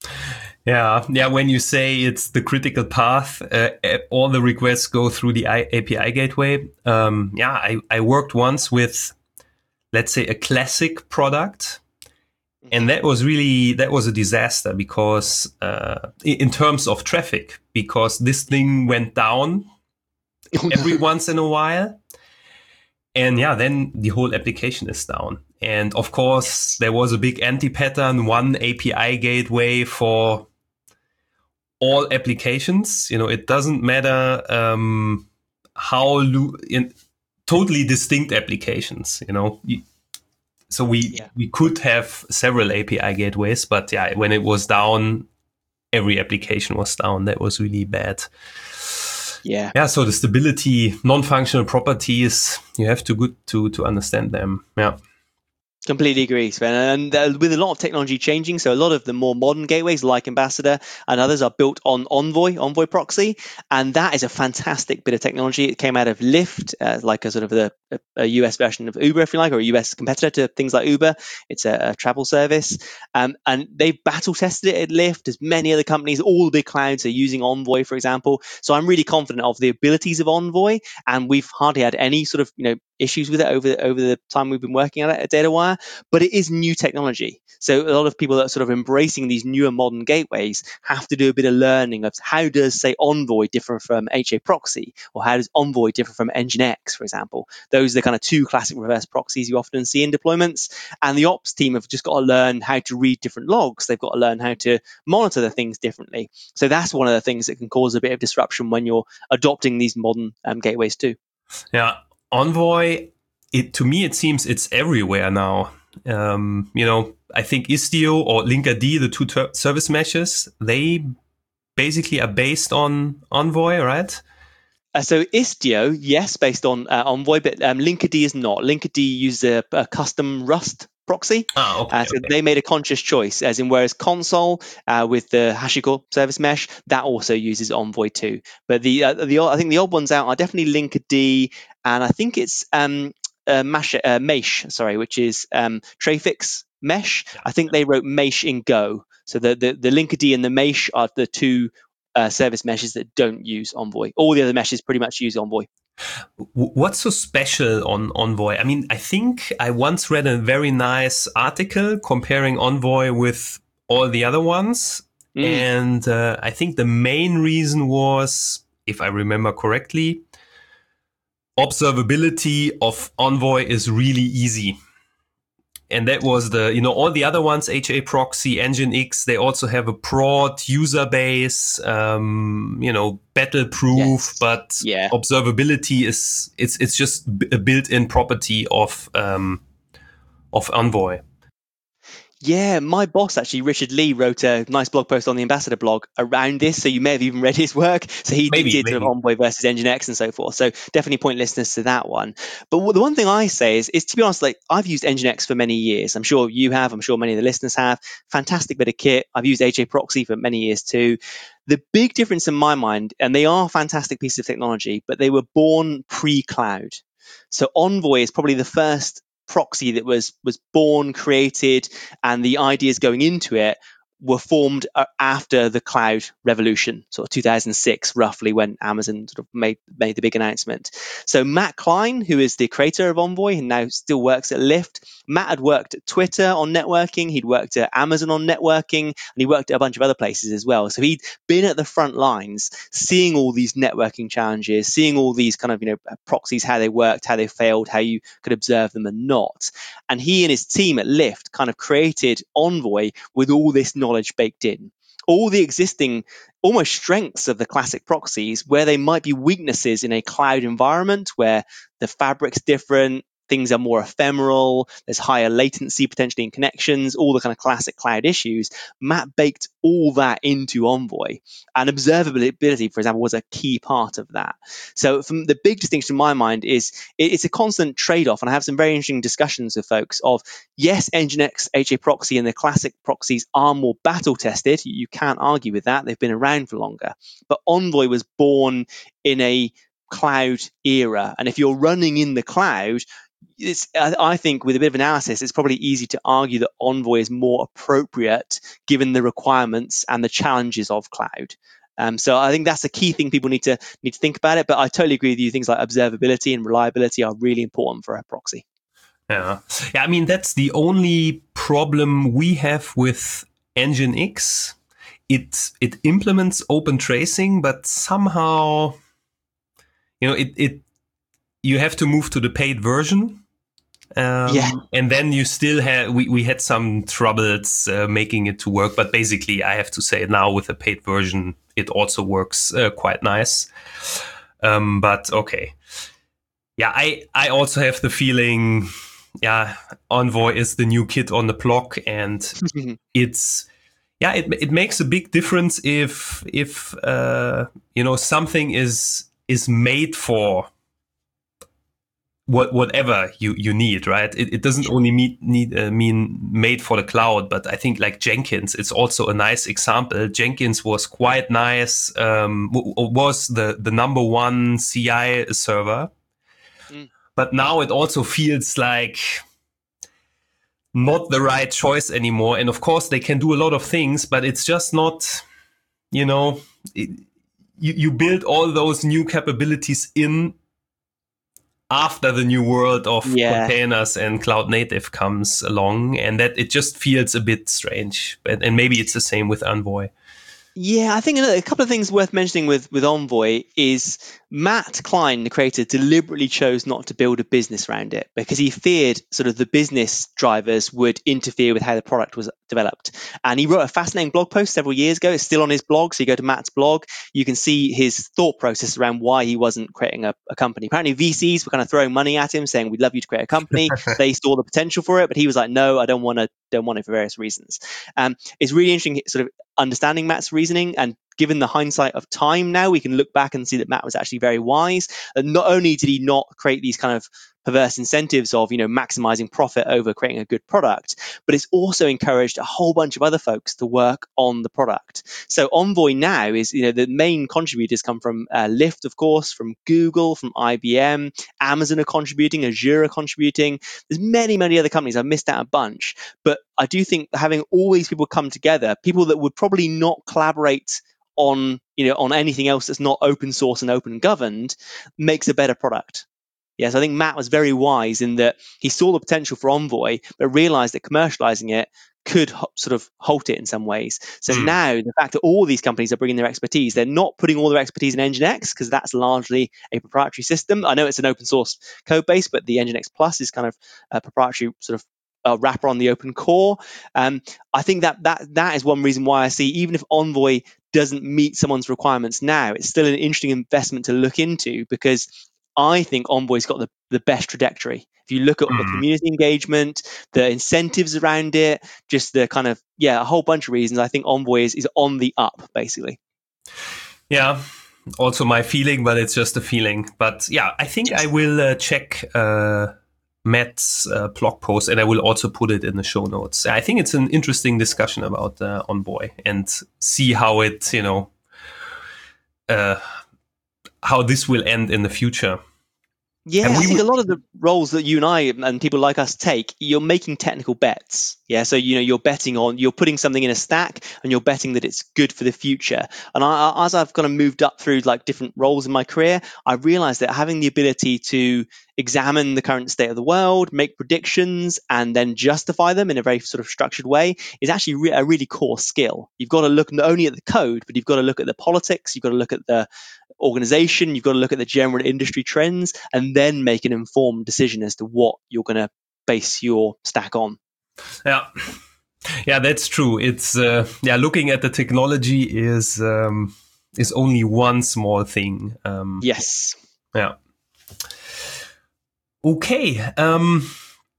Yeah, yeah. When you say it's the critical path, uh, all the requests go through the A P I gateway. Um, yeah, I, I worked once with, let's say, a classic product. And that was really, that was a disaster, because uh, in terms of traffic, because this thing went down every once in a while. And yeah, then the whole application is down. And of course, yes. there was a big anti-pattern, one A P I gateway for all applications. You know, it doesn't matter um, how, lo- in, totally distinct applications, you know. You, So we, yeah. we could have several A P I gateways, but yeah, when it was down, every application was down. That was really bad. Yeah. Yeah. So the stability, non-functional properties, you have to good to to understand them. Yeah. Completely agree, Sven. And uh, with a lot of technology changing, so a lot of the more modern gateways like Ambassador and others are built on Envoy, Envoy proxy, and that is a fantastic bit of technology. It came out of Lyft, uh, like a sort of the, a, a U S version of Uber, if you like, or a U S competitor to things like Uber. It's a, a travel service, um, and they've battle tested it at Lyft, as many other companies. All the big clouds are using Envoy, for example. So I'm really confident of the abilities of Envoy, and we've hardly had any sort of, you know, issues with it over the, over the time we've been working on it at DataWire. But it is new technology. So a lot of people that are sort of embracing these newer modern gateways have to do a bit of learning of how does, say, Envoy differ from H A proxy, or how does Envoy differ from Nginx, for example. Those are the kind of two classic reverse proxies you often see in deployments. And the ops team have just got to learn how to read different logs. They've got to learn how to monitor the things differently. So that's one of the things that can cause a bit of disruption when you're adopting these modern um, gateways too. Yeah, Envoy, it to me, it seems it's everywhere now. Um, you know, I think Istio or Linkerd, the two ter- service meshes, they basically are based on Envoy, right? Uh, so Istio, yes, based on uh, Envoy, but um, Linkerd is not. Linkerd uses a, a custom Rust proxy. Ah, okay, Uh, so okay. they made a conscious choice, as in whereas Console uh, with the HashiCorp service mesh, that also uses Envoy too. But the uh, the I think the odd ones out are definitely Linkerd, and I think it's um, uh, Mash, uh, Mesh, sorry, which is um, Trafix Mesh. I think they wrote Mesh in Go. So the the, the Linkerd and the Mesh are the two uh, service meshes that don't use Envoy. All the other meshes pretty much use Envoy. What's so special on Envoy? I mean, I think I once read a very nice article comparing Envoy with all the other ones. Mm. And uh, I think the main reason was, if I remember correctly, observability of Envoy is really easy. And that was the, you know, all the other ones, HAProxy, Nginx, they also have a broad user base, um, you know, battle proof, yes. but yeah. observability is, it's, it's just a built-in property of, um, of Envoy. Yeah, my boss actually, Richard Lee, wrote a nice blog post on the Ambassador blog around this. So you may have even read his work. So he maybe, did maybe. sort of Envoy versus Nginx and so forth. So definitely point listeners to that one. But the one thing I say is, is to be honest, like I've used Nginx for many years. I'm sure you have. I'm sure many of the listeners have. Fantastic bit of kit. I've used HAProxy for many years too. The big difference in my mind, and they are fantastic pieces of technology, but they were born pre-cloud. So Envoy is probably the first proxy that was was born, created, and the ideas going into it were formed after the cloud revolution, sort of two thousand six, roughly, when Amazon sort of made made the big announcement. So Matt Klein, who is the creator of Envoy and now still works at Lyft, Matt had worked at Twitter on networking, he'd worked at Amazon on networking, and he worked at a bunch of other places as well. So he'd been at the front lines, seeing all these networking challenges, seeing all these kind of, you know, proxies, how they worked, how they failed, how you could observe them and not. And he and his team at Lyft kind of created Envoy with all this knowledge baked in. All the existing almost strengths of the classic proxies, where they might be weaknesses in a cloud environment where the fabric's different, things are more ephemeral, there's higher latency potentially in connections, all the kind of classic cloud issues. Matt baked all that into Envoy. And observability, for example, was a key part of that. So from the big distinction in my mind is it's a constant trade-off. And I have some very interesting discussions with folks of, yes, Nginx, HAProxy, and the classic proxies are more battle-tested. You can't argue with that. They've been around for longer. But Envoy was born in a cloud era. And if you're running in the cloud, It's, I think with a bit of analysis, it's probably easy to argue that Envoy is more appropriate given the requirements and the challenges of cloud. Um, so I think that's a key thing people need to need to think about it. But I totally agree with you. Things like observability and reliability are really important for a proxy. Yeah, yeah. I mean, that's the only problem we have with Nginx. It it implements open tracing, but somehow, you know, it it you have to move to the paid version. Um, yeah. And then you still had, we, we had some troubles uh, making it to work. But basically, I have to say now with the paid version, it also works uh, quite nice. Um, but okay. Yeah, I, I also have the feeling, yeah, Envoy is the new kid on the block. And it's, yeah, it it makes a big difference if, if uh, you know, something is is made for What, whatever you, you need, right? It, it doesn't only meet, need uh, mean made for the cloud, but I think like Jenkins, it's also a nice example. Jenkins was quite nice, um, w- was the, the number one C I server, mm. but now it also feels like not the right choice anymore. And of course, they can do a lot of things, but it's just not, you know, it, you, you build all those new capabilities in after the new world of yeah. containers and cloud native comes along, and that it just feels a bit strange. And, and maybe it's the same with Envoy. Yeah, I think a couple of things worth mentioning with, with Envoy is Matt Klein, the creator, deliberately chose not to build a business around it because he feared sort of the business drivers would interfere with how the product was developed. And he wrote a fascinating blog post several years ago. It's still on his blog. So you go to Matt's blog, you can see his thought process around why he wasn't creating a, a company. Apparently V Cs were kind of throwing money at him saying, we'd love you to create a company. They saw the potential for it, but he was like, no, I don't want to, don't want it for various reasons. Um, it's really interesting sort of understanding Matt's reasoning, and given the hindsight of time now, we can look back and see that Matt was actually very wise. And not only did he not create these kind of perverse incentives of, you know, maximizing profit over creating a good product, but it's also encouraged a whole bunch of other folks to work on the product. So Envoy now is, you know, the main contributors come from uh, Lyft, of course, from Google, from I B M, Amazon are contributing, Azure are contributing. There's many, many other companies. I've missed out a bunch, but I do think having all these people come together, people that would probably not collaborate on, you know, on anything else that's not open source and open governed, makes a better product. Yes, I think Matt was very wise in that he saw the potential for Envoy, but realized that commercializing it could ho- sort of halt it in some ways. So Mm. now the fact that all these companies are bringing their expertise, they're not putting all their expertise in Nginx because that's largely a proprietary system. I know it's an open source code base, but the Nginx Plus is kind of a proprietary sort of uh, wrapper on the open core. Um, I think that that that is one reason why I see, even if Envoy doesn't meet someone's requirements now, it's still an interesting investment to look into, because I think Envoy's got the, the best trajectory. If you look at the Mm. community engagement, the incentives around it, just the kind of, yeah, a whole bunch of reasons, I think Envoy is, is on the up, basically. Yeah, also my feeling, but it's just a feeling. But yeah, I think Yes. I will uh, check uh, Matt's uh, blog post, and I will also put it in the show notes. I think it's an interesting discussion about uh, Envoy, and see how it, you know, uh, how this will end in the future. Yeah, And I we think a will, lot of the roles that you and I and people like us take, you're making technical bets. Yeah, so you know you're betting on, you're putting something in a stack, and you're betting that it's good for the future. And I, as I've kind of moved up through like different roles in my career, I realized that having the ability to examine the current state of the world, make predictions, and then justify them in a very sort of structured way is actually re- a really core skill. You've got to look not only at the code, but you've got to look at the politics, you've got to look at the organization, you've got to look at the general industry trends, and then make an informed decision as to what you're going to base your stack on. yeah, yeah, that's true. It's uh, yeah, looking at the technology is um, is only one small thing. Um, Yes. yeah. Okay. Um,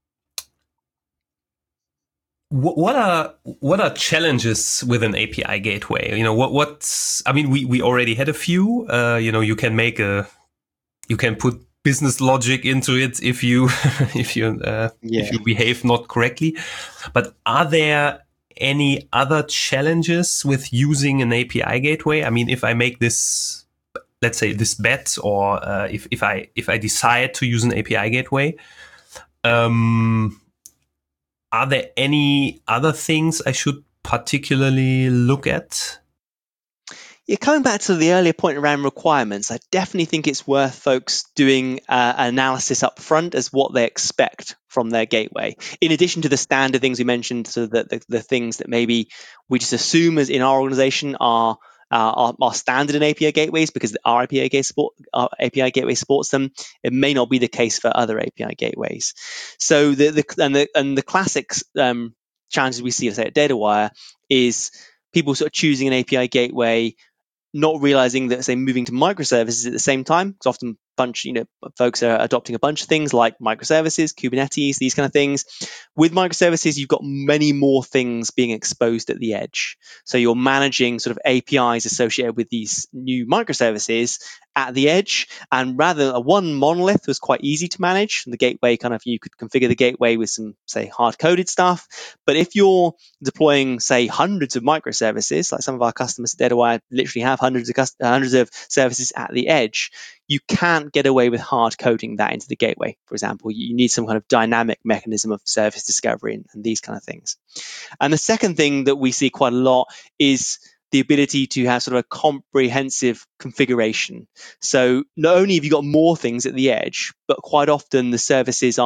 what are what are challenges with an A P I gateway? You know, what what's I mean, we we already had a few. Uh, you know, you can make a you can put business logic into it if you if you uh, Yeah. if you behave not correctly. But are there any other challenges with using an A P I gateway? I mean, if I make this, let's say this bet, or uh, if if I if I decide to use an A P I gateway, um, are there any other things I should particularly look at? Yeah, coming back to the earlier point around requirements, I definitely think it's worth folks doing uh, an analysis up front as what they expect from their gateway. In addition to the standard things we mentioned, so that the, the things that maybe we just assume as in our organization are uh, are, are standard in A P I gateways because our A P I, gateway support, our A P I gateway supports them. It may not be the case for other A P I gateways. So the, the and the and the classics um, challenges we see, let's say at DataWire, is people sort of choosing an A P I gateway, not realizing that, say, moving to microservices at the same time, because often bunch, you know, folks are adopting a bunch of things like microservices, Kubernetes, these kind of things. With microservices, you've got many more things being exposed at the edge. So you're managing sort of A P Is associated with these new microservices at the edge. And rather, a one monolith was quite easy to manage. The gateway kind of, you could configure the gateway with some, say, hard-coded stuff. But if you're deploying, say, hundreds of microservices, like some of our customers at DataWire literally have hundreds of cust- hundreds of services at the edge, you can't get away with hard coding that into the gateway. For example, you need some kind of dynamic mechanism of service discovery and, and these kind of things. And the second thing that we see quite a lot is the ability to have sort of a comprehensive configuration. So not only have you got more things at the edge, but quite often the services are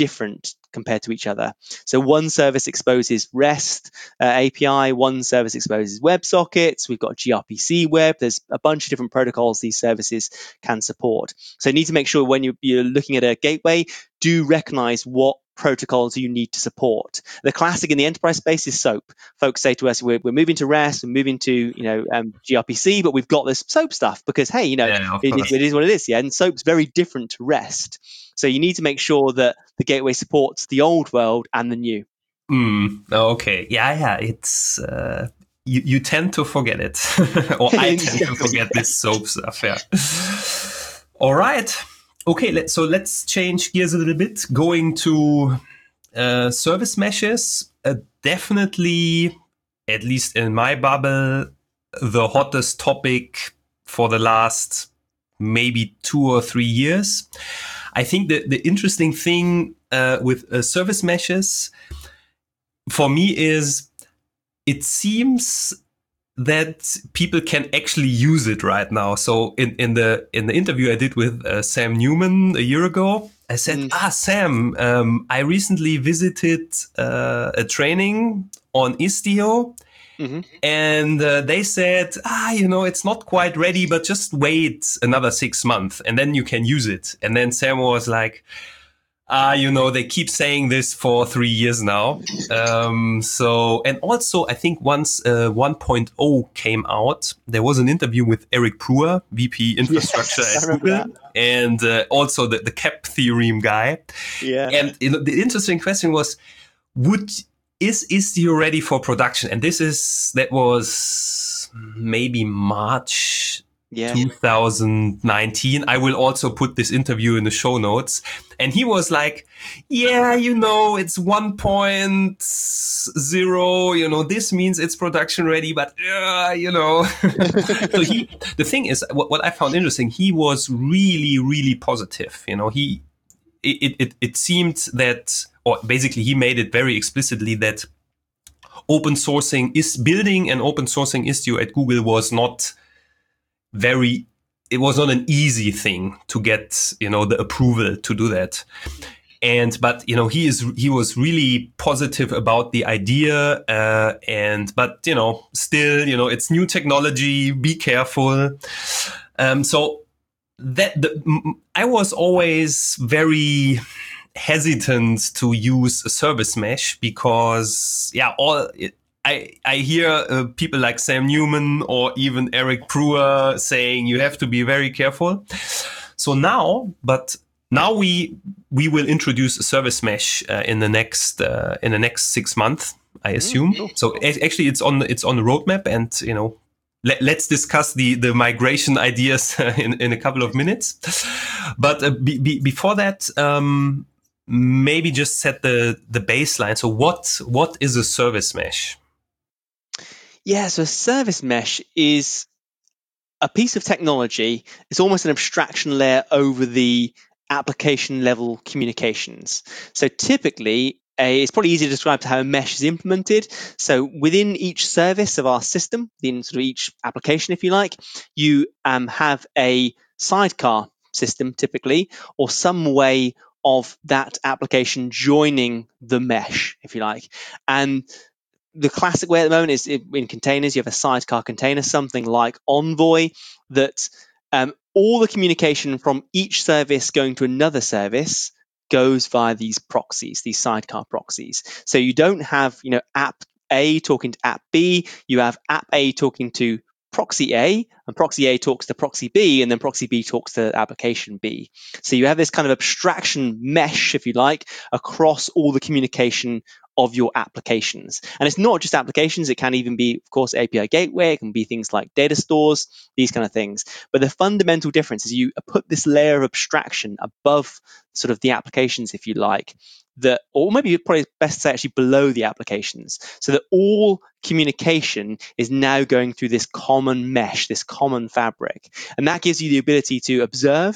different compared to each other. So one service exposes REST uh, A P I, one service exposes WebSockets, we've got gRPC web, there's a bunch of different protocols these services can support. So you need to make sure when you're, you're looking at a gateway, do recognize what protocols you need to support. The classic in the enterprise space is SOAP. Folks say to us, we're, we're moving to REST, we're moving to you know um, gRPC, but we've got this SOAP stuff because, hey, you know, Yeah, of it, course. it is what it is. Yeah, and SOAP's very different to REST. So you need to make sure that the gateway supports the old world and the new. Mm, okay. Yeah, yeah. It's uh, you. You tend to forget it, or I tend to forget this SOAP stuff. Yeah. All right. Okay. Let, so let's change gears a little bit. Going to uh, service meshes. Uh, definitely, at least in my bubble, the hottest topic for the last maybe two or three years. I think that the interesting thing uh, with uh, service meshes for me is it seems that people can actually use it right now. So in, in the in the interview I did with uh, Sam Newman a year ago, I said, mm. ah, Sam, um, I recently visited uh, a training on Istio. Mm-hmm. And uh, they said, ah, you know, it's not quite ready, but just wait another six months and then you can use it. And then Sam was like, ah, you know, they keep saying this for three years now. Um, so, and also I think once uh, one point oh came out, there was an interview with Eric Pruer, V P Infrastructure yes, at Google, and uh, also the, the CAP theorem guy. Yeah. And you know, the interesting question was, would Is Istio ready for production? And this is, that was maybe March yeah. twenty nineteen. I will also put this interview in the show notes. And he was like, yeah, you know, it's one point oh, you know, this means it's production ready, but, uh, you know. So he, the thing is, what, what I found interesting, he was really, really positive. You know, he, it, it, it seemed that, or basically he made it very explicitly that open sourcing is building and open sourcing Istio at Google was not very, it was not an easy thing to get, you know, the approval to do that. And, but, you know, he is, he was really positive about the idea. Uh, and, but, you know, still, you know, it's new technology, be careful. Um, so that, the, I was always very hesitant to use a service mesh because, yeah, all it, I I hear uh, people like Sam Newman or even Eric Pruer saying you have to be very careful. So now, but now we we will introduce a service mesh uh, in the next uh, in the next six months, I assume. Mm-hmm. So actually, it's on it's on the roadmap, and you know. Let, let's discuss the, the migration ideas in, in a couple of minutes. But uh, be, be, before that, um, maybe just set the, the baseline. So what what is a service mesh? Yeah, so a service mesh is a piece of technology. It's almost an abstraction layer over the application level communications. So typically, A, it's probably easy to describe how a mesh is implemented. So within each service of our system, in sort of each application, if you like, you um, have a sidecar system typically, or some way of that application joining the mesh, if you like. And the classic way at the moment is in containers, you have a sidecar container, something like Envoy, that um, all the communication from each service going to another service goes via these proxies, these sidecar proxies. So you don't have, you know, app A talking to app B, you have app A talking to proxy A, and proxy A talks to proxy B, and then proxy B talks to application B. So you have this kind of abstraction mesh, if you like, across all the communication of your applications. And it's not just applications, it can even be, of course, A P I gateway, it can be things like data stores, these kind of things. But the fundamental difference is you put this layer of abstraction above sort of the applications, if you like, that, or maybe probably best to say actually below the applications, so that all communication is now going through this common mesh, this common fabric. And that gives you the ability to observe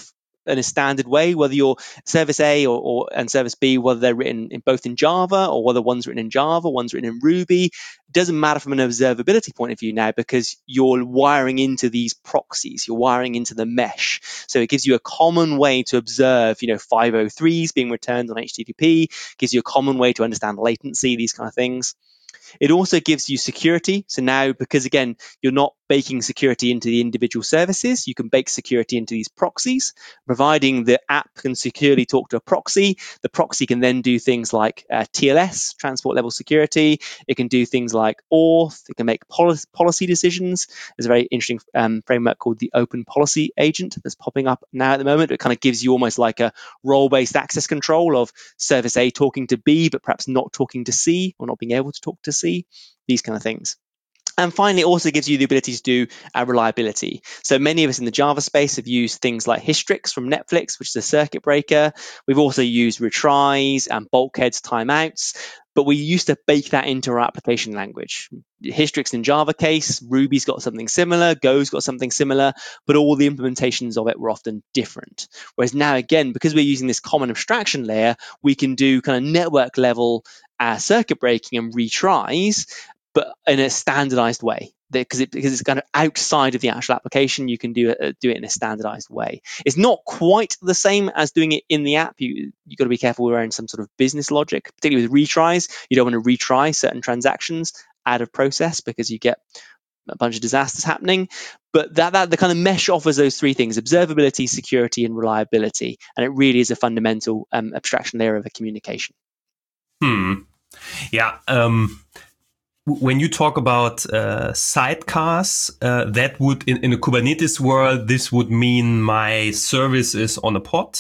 in a standard way, whether you're service A or, or and service B, whether they're written in both in Java or whether one's written in Java, one's written in Ruby. It doesn't matter from an observability point of view now, because you're wiring into these proxies, you're wiring into the mesh. So it gives you a common way to observe, you know, five oh threes being returned on H T T P, gives you a common way to understand latency, these kind of things. It also gives you security. So now, because again, you're not baking security into the individual services, you can bake security into these proxies, providing the app can securely talk to a proxy. The proxy can then do things like uh, T L S, transport level security. It can do things like auth. It can make policy, policy decisions. There's a very interesting um, framework called the Open Policy Agent that's popping up now at the moment. It kind of gives you almost like a role-based access control of service A talking to B, but perhaps not talking to C, or not being able to talk to C, these kind of things. And finally, it also gives you the ability to do uh, reliability. So many of us in the Java space have used things like Hystrix from Netflix, which is a circuit breaker. We've also used retries and bulkheads timeouts, but we used to bake that into our application language. Hystrix in Java case, Ruby's got something similar, Go's got something similar, but all the implementations of it were often different. Whereas now, again, because we're using this common abstraction layer, we can do kind of network level uh, circuit breaking and retries, but in a standardized way, because it, because it's kind of outside of the actual application. You can do it do it in a standardized way. It's not quite the same as doing it in the app. You you got to be careful around some sort of business logic, particularly with retries. You don't want to retry certain transactions out of process because you get a bunch of disasters happening. But that that the kind of mesh offers those three things: observability, security, and reliability. And it really is a fundamental um, abstraction layer of a communication. Hmm. Yeah. Um. When you talk about uh, sidecars, uh, that would, in, in a Kubernetes world, this would mean my service is on a pod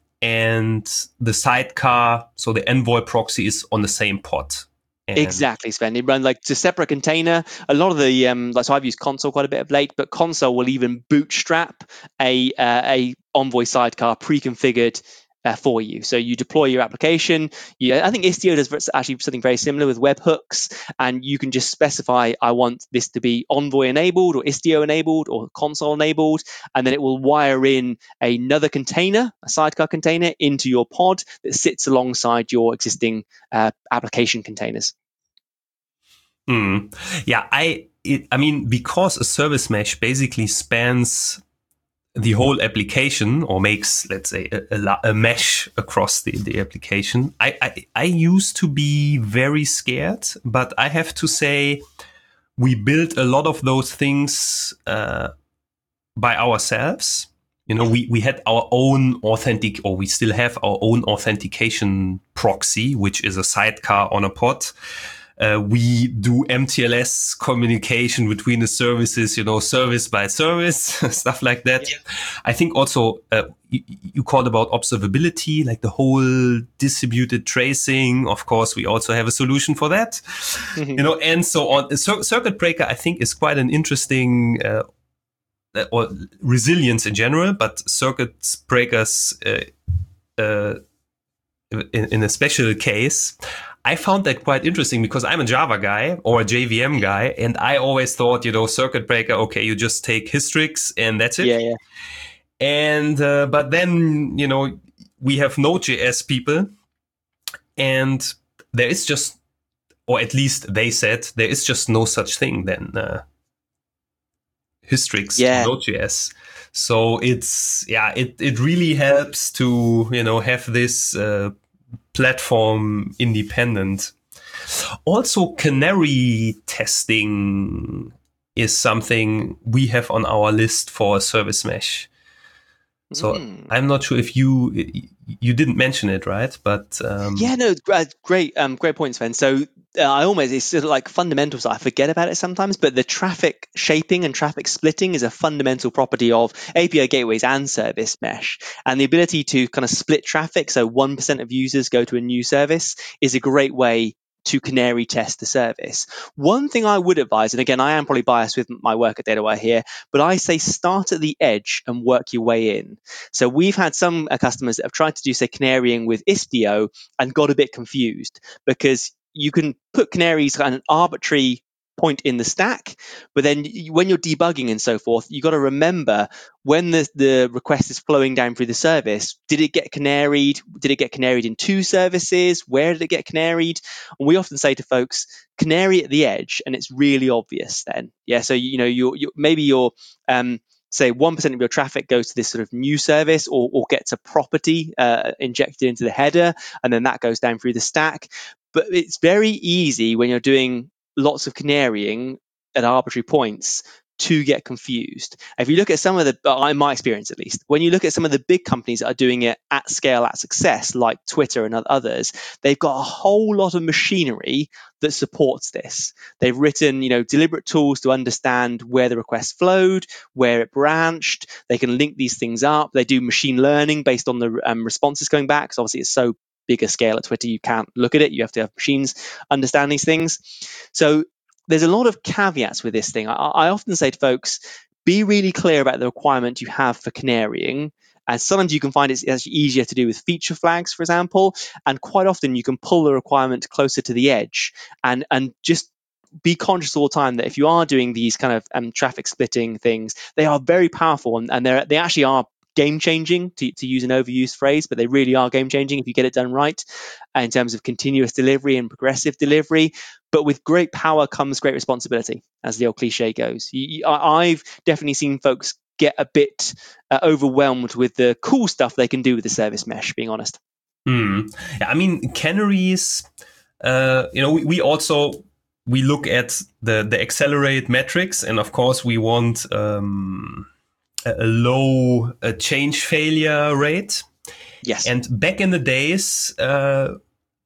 and the sidecar, so the Envoy proxy, is on the same pod. And exactly, Sven. It runs like a separate container. A lot of the, um, like, so I've used Consul quite a bit of late, but Consul will even bootstrap a uh, a Envoy sidecar pre-configured Uh, for you. So you deploy your application. You, I think Istio does actually something very similar with webhooks, and you can just specify, I want this to be Envoy enabled or Istio enabled or Consul enabled, and then it will wire in another container, a sidecar container, into your pod that sits alongside your existing uh, application containers. Mm. Yeah, I it, I mean, because a service mesh basically spans the whole application, or makes, let's say, a, a, a mesh across the, the application. I, I, I used to be very scared, but I have to say we built a lot of those things uh, by ourselves. You know, we, we had our own authentic, or we still have our own authentication proxy, which is a sidecar on a pod. Uh, we do M T L S communication between the services, you know, service by service, stuff like that. Yeah. I think also uh, you, you called about observability, like the whole distributed tracing. Of course, we also have a solution for that, mm-hmm. you know, and so on. Cir- Circuit Breaker, I think, is quite an interesting uh, or resilience in general, but Circuit Breakers uh, uh, in, in a special case, I found that quite interesting because I'm a Java guy or a J V M guy, and I always thought, you know, Circuit Breaker, okay, you just take Hystrix and that's it. Yeah, yeah. And uh, but then, you know, we have Node.js people, and there is just, or at least they said, there is just no such thing then uh, Hystrix yeah. to Node.js. So it's, yeah, it, it really helps to, you know, have this uh, platform independent. Also, canary testing is something we have on our list for a service mesh. So mm. I'm not sure if you you didn't mention it, right? But um, yeah, no, great, um, great point, Sven. So uh, I almost, it's sort of like fundamentals. I forget about it sometimes, but the traffic shaping and traffic splitting is a fundamental property of A P I gateways and service mesh, and the ability to kind of split traffic. So one percent of users go to a new service is a great way to canary test the service. One thing I would advise, and again, I am probably biased with my work at DataWire here, but I say start at the edge and work your way in. So we've had some uh, customers that have tried to do, say, canarying with Istio and got a bit confused because you can put canaries on an arbitrary point in the stack. But then you, when you're debugging and so forth, you got to remember when the, the request is flowing down through the service, did it get canaried? Did it get canaried in two services? Where did it get canaried? And we often say to folks, canary at the edge, and it's really obvious then. Yeah, so you know, you're, you're maybe you're um, say one percent of your traffic goes to this sort of new service or, or gets a property uh, injected into the header, and then that goes down through the stack. But it's very easy when you're doing lots of canarying at arbitrary points to get confused. If you look at some of the, in my experience at least, when you look at some of the big companies that are doing it at scale, at success, like Twitter and others, they've got a whole lot of machinery that supports this. They've written, you know, deliberate tools to understand where the request flowed, where it branched. They can link these things up. They do machine learning based on the um, responses coming back, because obviously it's so big a scale at Twitter, you can't look at it. You have to have machines understand these things. So there's a lot of caveats with this thing. I, I often say to folks, be really clear about the requirement you have for canarying. And sometimes you can find it's actually easier to do with feature flags, for example. And quite often you can pull the requirement closer to the edge and, and just be conscious all the time that if you are doing these kind of um, traffic splitting things, they are very powerful and, and they're, they actually are game changing, to, to use an overused phrase, but they really are game changing if you get it done right in terms of continuous delivery and progressive delivery. But with great power comes great responsibility, as the old cliche goes. You, you, I've definitely seen folks get a bit uh, overwhelmed with the cool stuff they can do with the service mesh, being honest. Hmm. Yeah, I mean, canaries, uh, you know, we, we also, we look at the, the accelerate metrics, and of course we want um, a, a low a change failure rate. Yes. And back in the days, uh,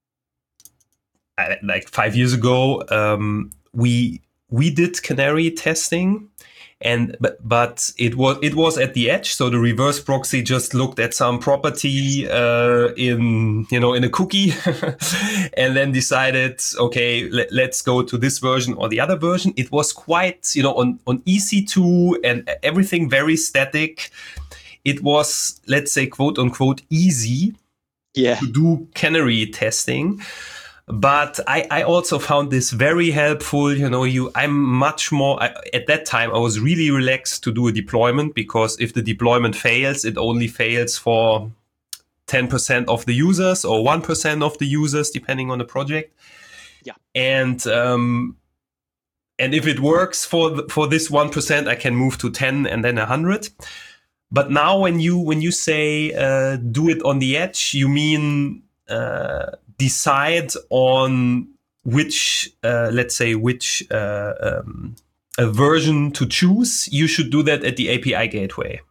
like five years ago, um, we we did canary testing, and but but it was it was at the edge. So the reverse proxy just looked at some property uh, in you know in a cookie, and then decided, okay, let, let's go to this version or the other version. It was quite you know on on E C two and everything very static. It was, let's say, quote unquote easy yeah. to do canary testing. But I, I also found this very helpful. You know, you, I'm much more, I, at that time, I was really relaxed to do a deployment, because if the deployment fails, it only fails for ten percent of the users or one percent of the users, depending on the project. Yeah. And, um, and if it works for, the, for this one percent, I can move to ten and then one hundred. But now when you, when you say, uh, do it on the edge, you mean, uh, decide on which, uh, let's say, which uh, um, a version to choose. You should do that at the A P I gateway.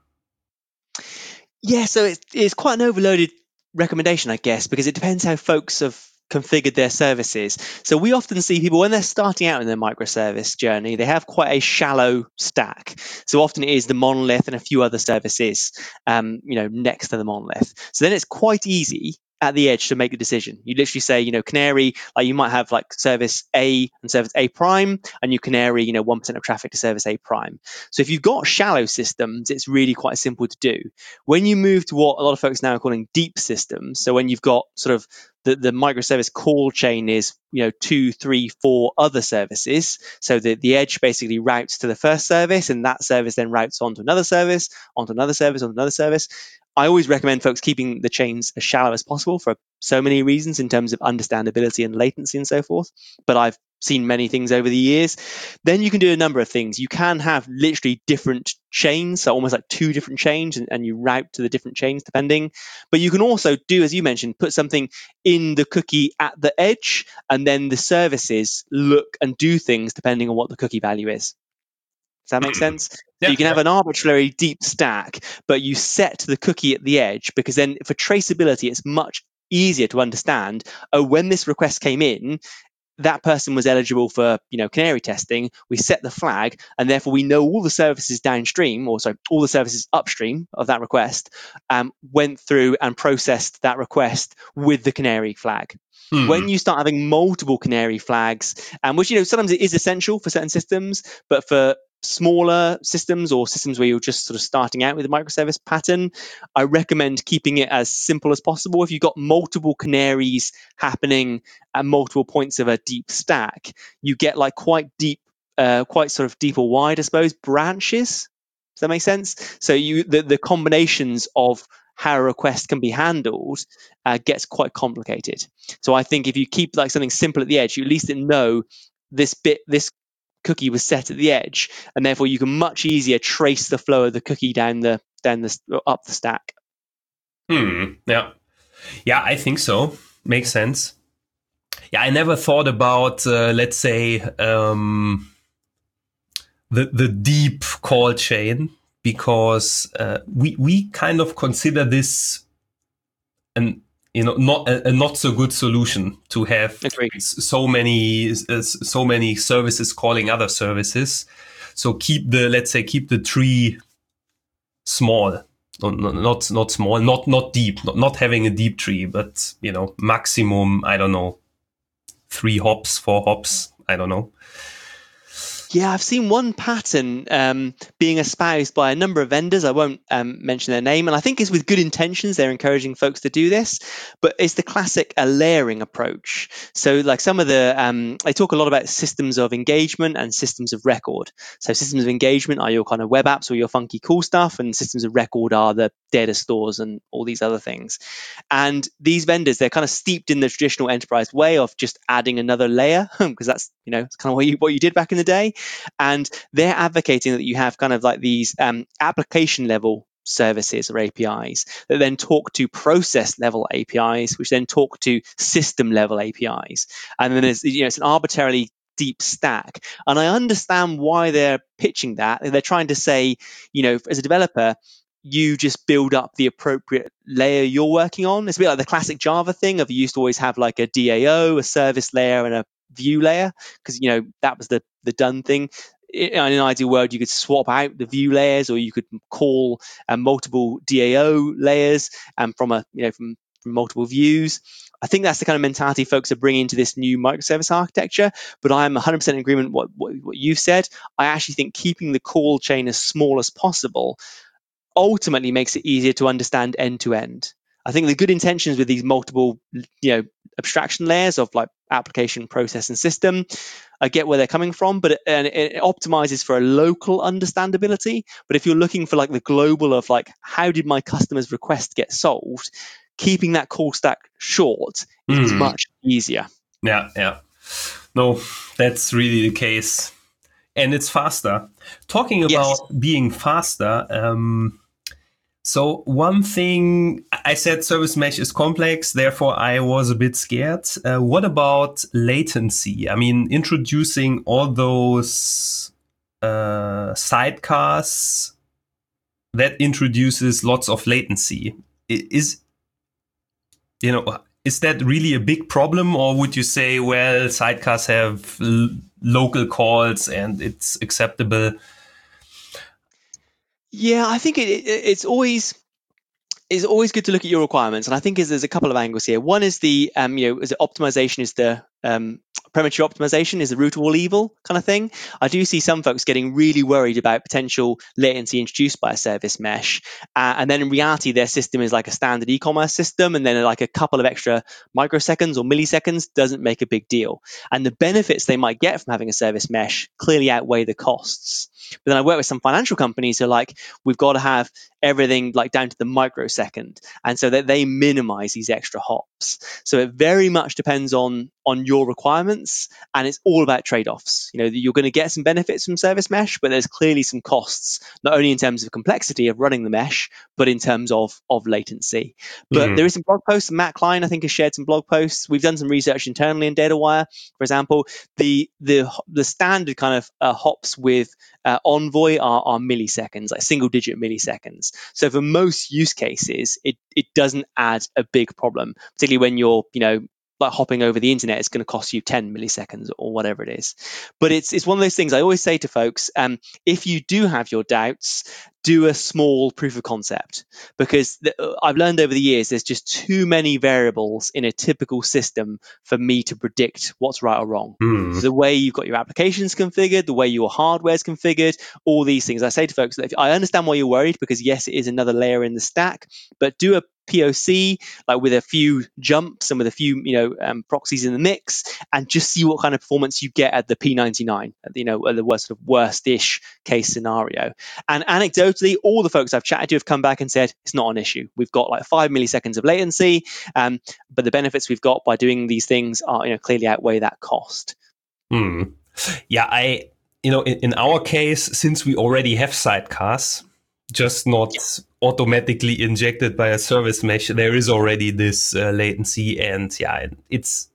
Yeah, so it's, it's quite an overloaded recommendation, I guess, because it depends how folks have configured their services. So we often see people when they're starting out in their microservice journey, they have quite a shallow stack. So often it is the monolith and a few other services, um, you know, next to the monolith. So then it's quite easy at the edge to make the decision. You literally say, you know, canary, like you might have like service A and service A prime, and you canary, you know, one percent of traffic to service A prime. So if you've got shallow systems, it's really quite simple to do. When you move to what a lot of folks now are calling deep systems, so when you've got sort of the, the microservice call chain is, you know, two, three, four other services. So the, the edge basically routes to the first service, and that service then routes onto another service, onto another service, onto another service. I always recommend folks keeping the chains as shallow as possible for so many reasons in terms of understandability and latency and so forth. But I've seen many things over the years. Then you can do a number of things. You can have literally different chains, so almost like two different chains, and, and you route to the different chains depending. But you can also do, as you mentioned, put something in the cookie at the edge, and then the services look and do things depending on what the cookie value is. Does that make sense? Yeah, so you can yeah. have an arbitrary deep stack, but you set the cookie at the edge, because then for traceability, it's much easier to understand, oh, when this request came in, that person was eligible for, you know, canary testing. We set the flag, and therefore we know all the services downstream, or sorry, all the services upstream of that request, um, went through and processed that request with the canary flag. Hmm. When you start having multiple canary flags, and um, which, you know, sometimes it is essential for certain systems, but for smaller systems or systems where you're just sort of starting out with a microservice pattern, I recommend keeping it as simple as possible. If you've got multiple canaries happening at multiple points of a deep stack, you get like quite deep uh, quite sort of deep or wide, I suppose, branches. Does that make sense? So you the, the combinations of how a request can be handled uh, gets quite complicated. So I think if you keep like something simple at the edge, you at least know this bit, this cookie was set at the edge, and therefore you can much easier trace the flow of the cookie down the down the up the stack. Hmm. Yeah. Yeah, I think so. Makes sense. Yeah, I never thought about, uh, let's say, um, the the deep call chain, because uh, we we kind of consider this an you know not a, a not so good solution to have Agreed. so many uh, so many services calling other services. So keep the let's say keep the tree small, not not not small, not not deep, not, not having a deep tree, but you know maximum, I don't know, three hops, four hops, I don't know. Yeah, I've seen one pattern um, being espoused by a number of vendors. I won't um, mention their name, and I think it's with good intentions. They're encouraging folks to do this, but it's the classic uh, layering approach. So, like some of the, um, they talk a lot about systems of engagement and systems of record. So, systems of engagement are your kind of web apps or your funky cool stuff, and systems of record are the data stores and all these other things. And these vendors, they're kind of steeped in the traditional enterprise way of just adding another layer, because that's you know it's kind of what you what you did back in the day. And they're advocating that you have kind of like these um, application level services or A P Is that then talk to process level A P Is, which then talk to system level A P Is. And then there's, you know, it's an arbitrarily deep stack. And I understand why they're pitching that. They're trying to say, you know, as a developer, you just build up the appropriate layer you're working on. It's a bit like the classic Java thing of you used to always have like a D A O, a service layer, and a view layer, because you know that was the the done thing. In an ideal world, you could swap out the view layers, or you could call uh, multiple D A O layers and um, from a you know from, from multiple views. I think that's the kind of mentality folks are bringing into this new microservice architecture. But I'm one hundred percent in agreement with what, what, what you've said. I actually think keeping the call chain as small as possible ultimately makes it easier to understand end to end. I think the good intentions with these multiple, you know, abstraction layers of like application, process, and system, I get where they're coming from, but it, and it optimizes for a local understandability. But if you're looking for like the global of like how did my customer's request get solved, keeping that call stack short is Mm. much easier. Yeah, yeah. No, that's really the case. And it's faster. Talking about yes. being faster, um, so one thing, I said service mesh is complex, therefore I was a bit scared. Uh, what about latency? I mean, introducing all those uh, sidecars, that introduces lots of latency. Is, you know, is that really a big problem, or would you say, well, sidecars have l- local calls and it's acceptable? Yeah, I think it, it, it's always it's always good to look at your requirements, and I think is there's a couple of angles here. One is the um, you know, is the optimization is the um, premature optimization is the root of all evil kind of thing. I do see some folks getting really worried about potential latency introduced by a service mesh, uh, and then in reality their system is like a standard e-commerce system, and then like a couple of extra microseconds or milliseconds doesn't make a big deal, and the benefits they might get from having a service mesh clearly outweigh the costs. But then I work with some financial companies who are like, we've got to have everything like down to the microsecond, and so that they minimize these extra hops. So it very much depends on on your requirements, and it's all about trade-offs. You know, you're going to get some benefits from service mesh, but there's clearly some costs, not only in terms of complexity of running the mesh, but in terms of of latency. But mm-hmm. there is some blog posts. Matt Klein, I think, has shared some blog posts. We've done some research internally in DataWire, for example. The the the standard kind of uh, hops with uh, Envoy are, are milliseconds, like single-digit milliseconds. So for most use cases, it it doesn't add a big problem, particularly when you're, you know, like hopping over the internet. It's going to cost you ten milliseconds or whatever it is. But it's it's one of those things I always say to folks, um, if you do have your doubts, do a small proof of concept, because the, I've learned over the years there's just too many variables in a typical system for me to predict what's right or wrong. Hmm. The way you've got your applications configured, the way your hardware is configured, all these things. I say to folks that if, I understand why you're worried, because yes, it is another layer in the stack, but do a P O C, like with a few jumps and with a few, you know, um, proxies in the mix, and just see what kind of performance you get at the P ninety-nine, you know, at the worst sort of worst-ish case scenario. And anecdotally, all the folks I've chatted to have come back and said it's not an issue. We've got like five milliseconds of latency, um, but the benefits we've got by doing these things are, you know, clearly outweigh that cost. Hmm. Yeah, I, you know, in, in our case, since we already have sidecars, just not automatically injected by a service mesh, there is already this uh, latency. And yeah, it's,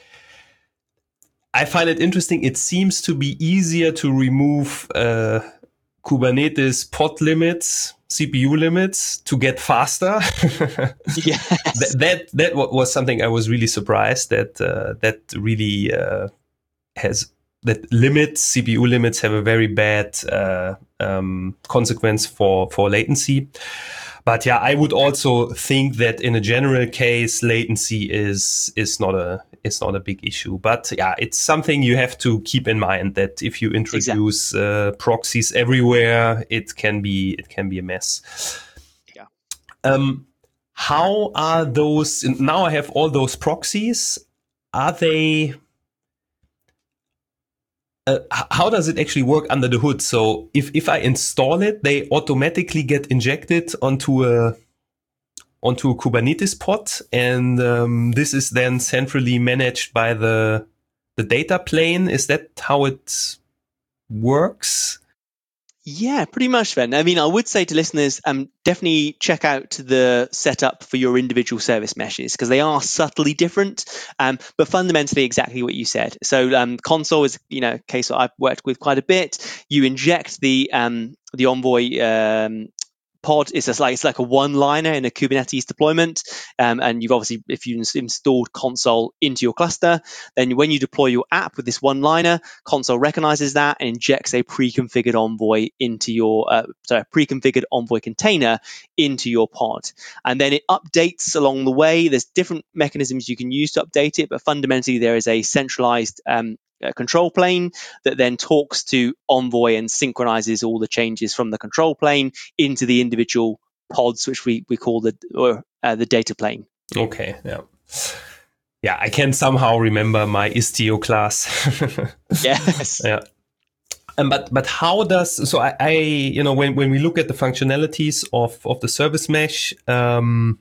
I find it interesting. It seems to be easier to remove uh, Kubernetes pod limits, C P U limits, to get faster. Yes. that, that that was something I was really surprised that uh, that really uh, has that limits C P U limits have a very bad uh, um, consequence for for latency. But yeah, I would also think that in a general case, latency is is not a is not a big issue. But yeah, it's something you have to keep in mind, that if you introduce exactly. uh, proxies everywhere, it can be it can be a mess. Yeah. Um, how are those? Now I have all those proxies. Are they? Uh, how does it actually work under the hood? So if, if I install it, they automatically get injected onto a onto a Kubernetes pod, and um, this is then centrally managed by the the data plane. Is that how it works? Yeah, pretty much, then. I mean, I would say to listeners, um, definitely check out the setup for your individual service meshes, because they are subtly different, um, but fundamentally exactly what you said. So um, Consul is, you know, a case that I've worked with quite a bit. You inject the um, the Envoy um, pod. It's just like it's like a one-liner in a Kubernetes deployment, um, and you've obviously, if you installed Consul into your cluster, then when you deploy your app with this one-liner, Consul recognizes that and injects a pre-configured Envoy into your uh, sorry, pre-configured Envoy container into your pod, and then it updates along the way. There's different mechanisms you can use to update it, but fundamentally there is a centralized um, a control plane that then talks to Envoy and synchronizes all the changes from the control plane into the individual pods, which we, we call the or, uh, the data plane. Okay, yeah. Yeah, I can somehow remember my Istio class. Yes. Yeah. Um, but but how does so I, I you know when, when we look at the functionalities of, of the service mesh, um,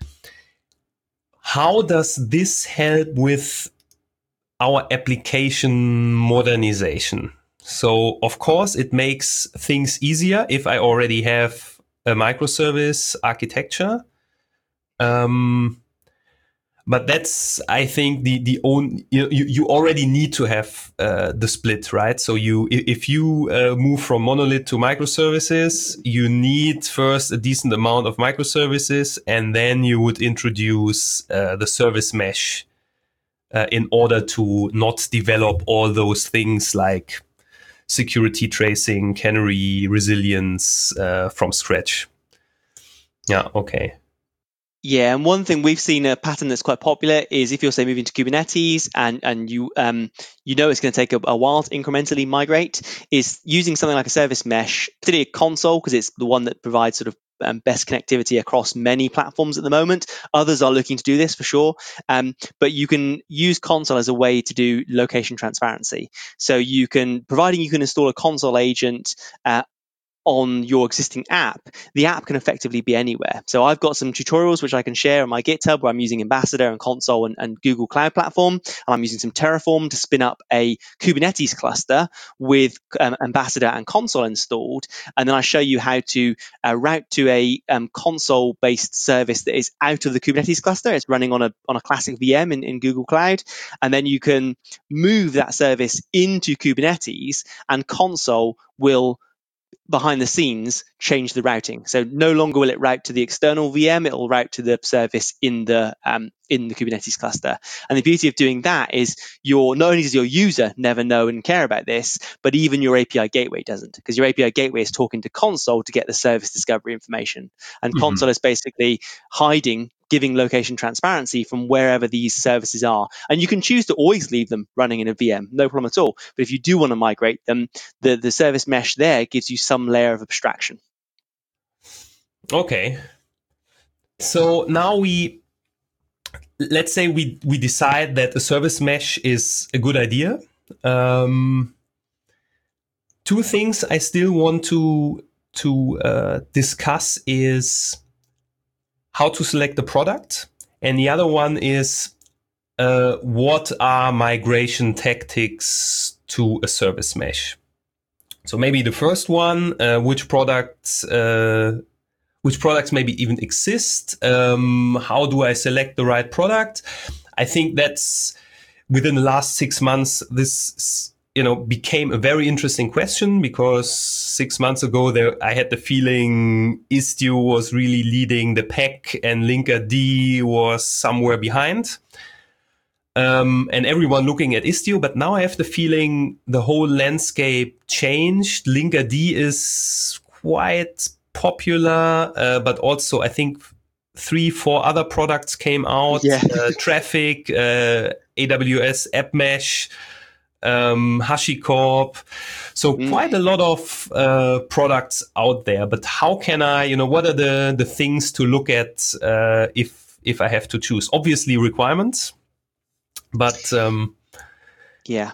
how does this help with our application modernization? So of course it makes things easier if I already have a microservice architecture. Um, but that's, I think, the the own you you already need to have uh, the split, right? So you if you uh, move from monolith to microservices, you need first a decent amount of microservices, and then you would introduce uh, the service mesh Uh, in order to not develop all those things like security tracing, canary, resilience uh, from scratch. Yeah, okay. Yeah, and one thing we've seen, a pattern that's quite popular, is if you're, say, moving to Kubernetes and and you um you know it's going to take a, a while to incrementally migrate, is using something like a service mesh, particularly a Consul, because it's the one that provides sort of um, best connectivity across many platforms at the moment. Others are looking to do this for sure, um, but you can use Consul as a way to do location transparency. So you can, providing you can install a Consul agent Uh, on your existing app, the app can effectively be anywhere. So I've got some tutorials which I can share on my GitHub where I'm using Ambassador and Consul and, and Google Cloud Platform. And I'm using some Terraform to spin up a Kubernetes cluster with um, Ambassador and Consul installed. And then I show you how to uh, route to a um, Consul-based service that is out of the Kubernetes cluster. It's running on a on a classic V M in, in Google Cloud. And then you can move that service into Kubernetes, and Consul will behind the scenes change the routing. So no longer will it route to the external V M, it will route to the service in the um, in the Kubernetes cluster. And the beauty of doing that is your not only does your user never know and care about this, but even your A P I gateway doesn't, because your A P I gateway is talking to Consul to get the service discovery information. And Mhm. Consul is basically hiding, giving location transparency from wherever these services are. And you can choose to always leave them running in a V M, no problem at all. But if you do want to migrate them, the, the service mesh there gives you some layer of abstraction. Okay. So now we, let's say we, we decide that a service mesh is a good idea. Um, two things I still want to, to uh, discuss is how to select the product. And the other one is uh, what are migration tactics to a service mesh. So maybe the first one, uh, which products, uh, which products maybe even exist? Um, how do I select the right product? I think that's within the last six months, this, you know, became a very interesting question, because six months ago there, I had the feeling Istio was really leading the pack and Linkerd was somewhere behind. Um, and everyone looking at Istio, but now I have the feeling the whole landscape changed. Linkerd is quite popular, uh, but also I think three, four other products came out. Yeah. Uh, Traffic, uh, A W S App Mesh, um, HashiCorp. So Mm. quite a lot of uh, products out there. But how can I, you know, what are the the things to look at uh, if if I have to choose? Obviously requirements. But um, yeah,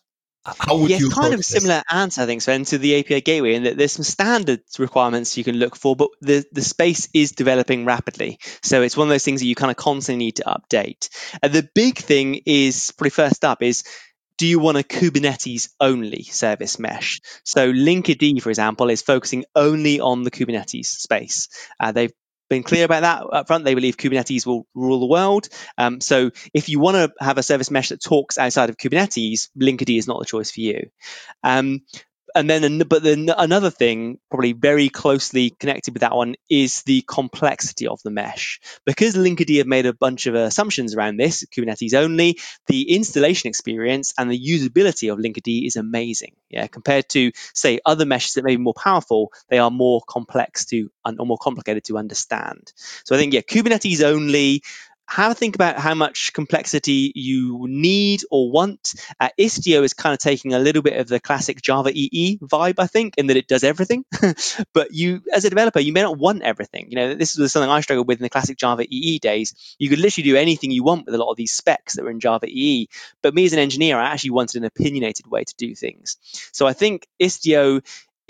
how would yeah, it's you kind approach of a this? similar answer, I think, Sven, to the A P I gateway, and that there's some standard requirements you can look for, but the, the space is developing rapidly. So it's one of those things that you kind of constantly need to update. And the big thing is, probably first up, is do you want a Kubernetes only service mesh? So Linkerd, for example, is focusing only on the Kubernetes space. Uh, they've been clear about that up front. They believe Kubernetes will rule the world. Um, so if you want to have a service mesh that talks outside of Kubernetes, Linkerd is not the choice for you. Um, and then, but then another thing, probably very closely connected with that one, is the complexity of the mesh. Because Linkerd have made a bunch of assumptions around this, Kubernetes only, the installation experience and the usability of Linkerd is amazing. Yeah, compared to say other meshes that may be more powerful, they are more complex to or more complicated to understand. So I think yeah, Kubernetes only. Have a think about how much complexity you need or want. Uh, Istio is kind of taking a little bit of the classic Java E E vibe, I think, in that it does everything. But you, as a developer, you may not want everything. You know, this was something I struggled with in the classic Java E E days. You could literally do anything you want with a lot of these specs that were in Java E E. But me as an engineer, I actually wanted an opinionated way to do things. So I think Istio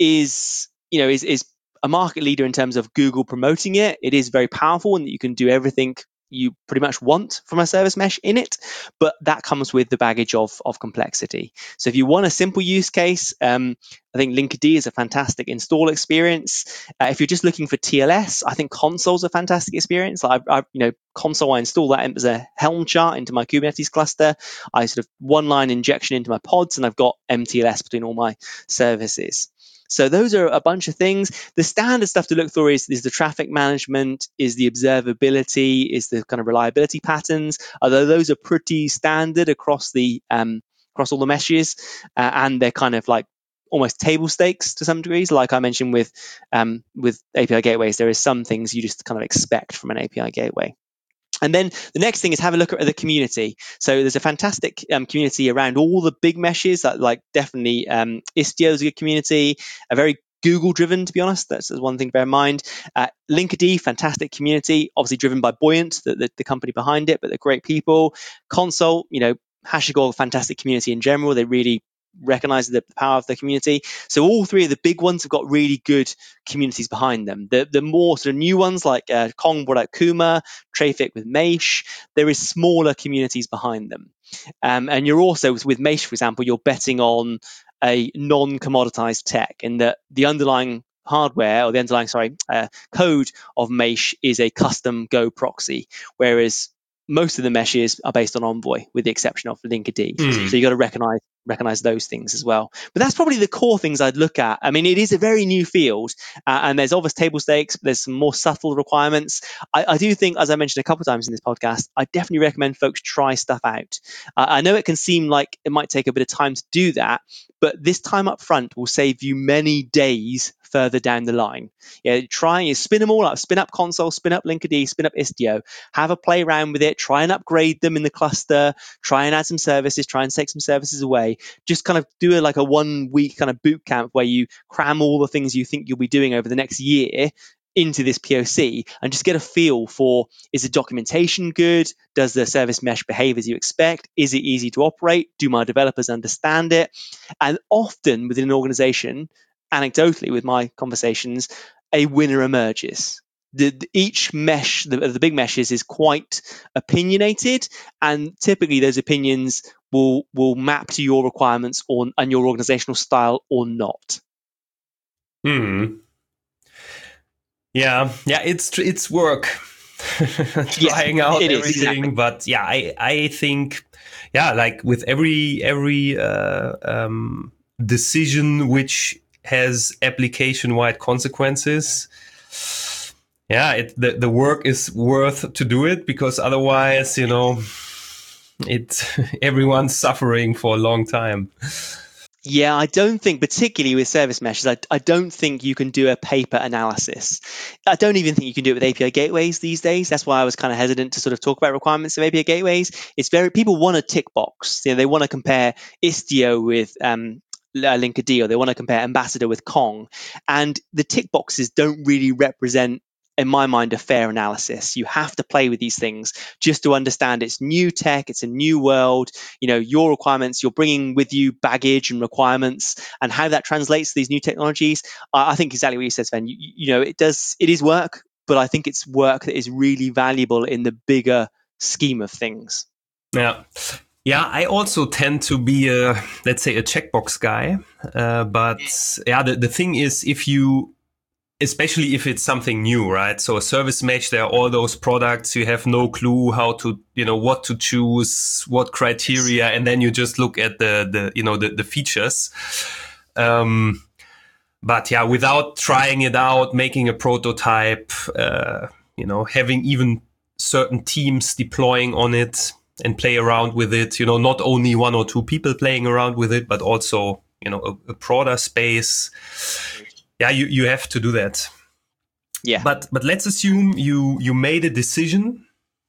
is, you know, is is a market leader in terms of Google promoting it. It is very powerful and that you can do everything you pretty much want from a service mesh in it, but that comes with the baggage of, of complexity. So if you want a simple use case, um, I think Linkerd is a fantastic install experience. Uh, if you're just looking for T L S, I think Consul's a fantastic experience. I've, I've, you know, Consul, I install that as a Helm chart into my Kubernetes cluster. I sort of one line injection into my pods, and I've got M T L S between all my services. So those are a bunch of things. The standard stuff to look for is, is the traffic management, is the observability, is the kind of reliability patterns. Although those are pretty standard across the um, across all the meshes, uh, and they're kind of like almost table stakes to some degrees. Like I mentioned with um, with A P I gateways, there is some things you just kind of expect from an A P I gateway. And then the next thing is have a look at the community. So there's a fantastic um, community around all the big meshes, like, like definitely um, Istio is a good community, a very Google driven, to be honest. That's one thing to bear in mind. Uh, Linkerd, fantastic community, obviously driven by Buoyant, the, the, the company behind it, but they're great people. Consul, you know, HashiCorp, fantastic community in general. They really recognize the power of the community. So all three of the big ones have got really good communities behind them. The, the more sort of new ones like uh, Kong brought out Kuma, Traefik with Mesh, there is smaller communities behind them. Um, and you're also, with Mesh, for example, you're betting on a non-commoditized tech in that the underlying hardware or the underlying, sorry, uh, code of Mesh is a custom Go proxy, whereas most of the meshes are based on Envoy, with the exception of Linkerd. Hmm. So you got to recognize recognize those things as well. But that's probably the core things I'd look at. I mean, it is a very new field, uh, and there's obvious table stakes, but there's some more subtle requirements. I, I do think, as I mentioned a couple of times in this podcast, I definitely recommend folks try stuff out. Uh, I know it can seem like it might take a bit of time to do that, but this time up front will save you many days further down the line. Yeah, try and spin them all up, spin up Consul, spin up Linkerd, spin up Istio, have a play around with it, try and upgrade them in the cluster, try and add some services, try and take some services away. Just kind of do a, like a one week kind of boot camp where you cram all the things you think you'll be doing over the next year into this P O C and just get a feel for, is the documentation good? Does the service mesh behave as you expect? Is it easy to operate? Do my developers understand it? And often within an organization, anecdotally with my conversations, a winner emerges. The, the, each mesh, the, the big meshes, is quite opinionated, and typically those opinions will will map to your requirements or and your organizational style or not. Hmm. Yeah, yeah, it's it's work trying yes, out it everything, is, exactly. But yeah, I I think yeah, like with every every uh, um, decision which has application-wide consequences, yeah, it the, the work is worth to do it, because otherwise, you know, it everyone's suffering for a long time. Yeah, I don't think, particularly with service meshes, I, I don't think you can do a paper analysis. I don't even think you can do it with A P I gateways these days. That's why I was kind of hesitant to sort of talk about requirements of A P I gateways. It's very, people want a tick box. You know, they want to compare Istio with um, Linkerd, or they want to compare Ambassador with Kong. And the tick boxes don't really represent, in my mind, a fair analysis. You have to play with these things just to understand it's new tech, it's a new world, you know, your requirements, you're bringing with you baggage and requirements, and how that translates to these new technologies. I, I think exactly what you said, Sven. You, you know, it does, it is work, but I think it's work that is really valuable in the bigger scheme of things. Yeah. Yeah, I also tend to be a, let's say, a checkbox guy. Uh, but yeah, the, the thing is, if you, especially if it's something new, right? So a service mesh, there are all those products, you have no clue how to, you know, what to choose, what criteria, and then you just look at the, the you know, the, the features. Um, but yeah, without trying it out, making a prototype, uh, you know, having even certain teams deploying on it, and play around with it, you know, not only one or two people playing around with it, but also, you know, a, a broader space. Yeah, you, you have to do that. Yeah. But but let's assume you you made a decision.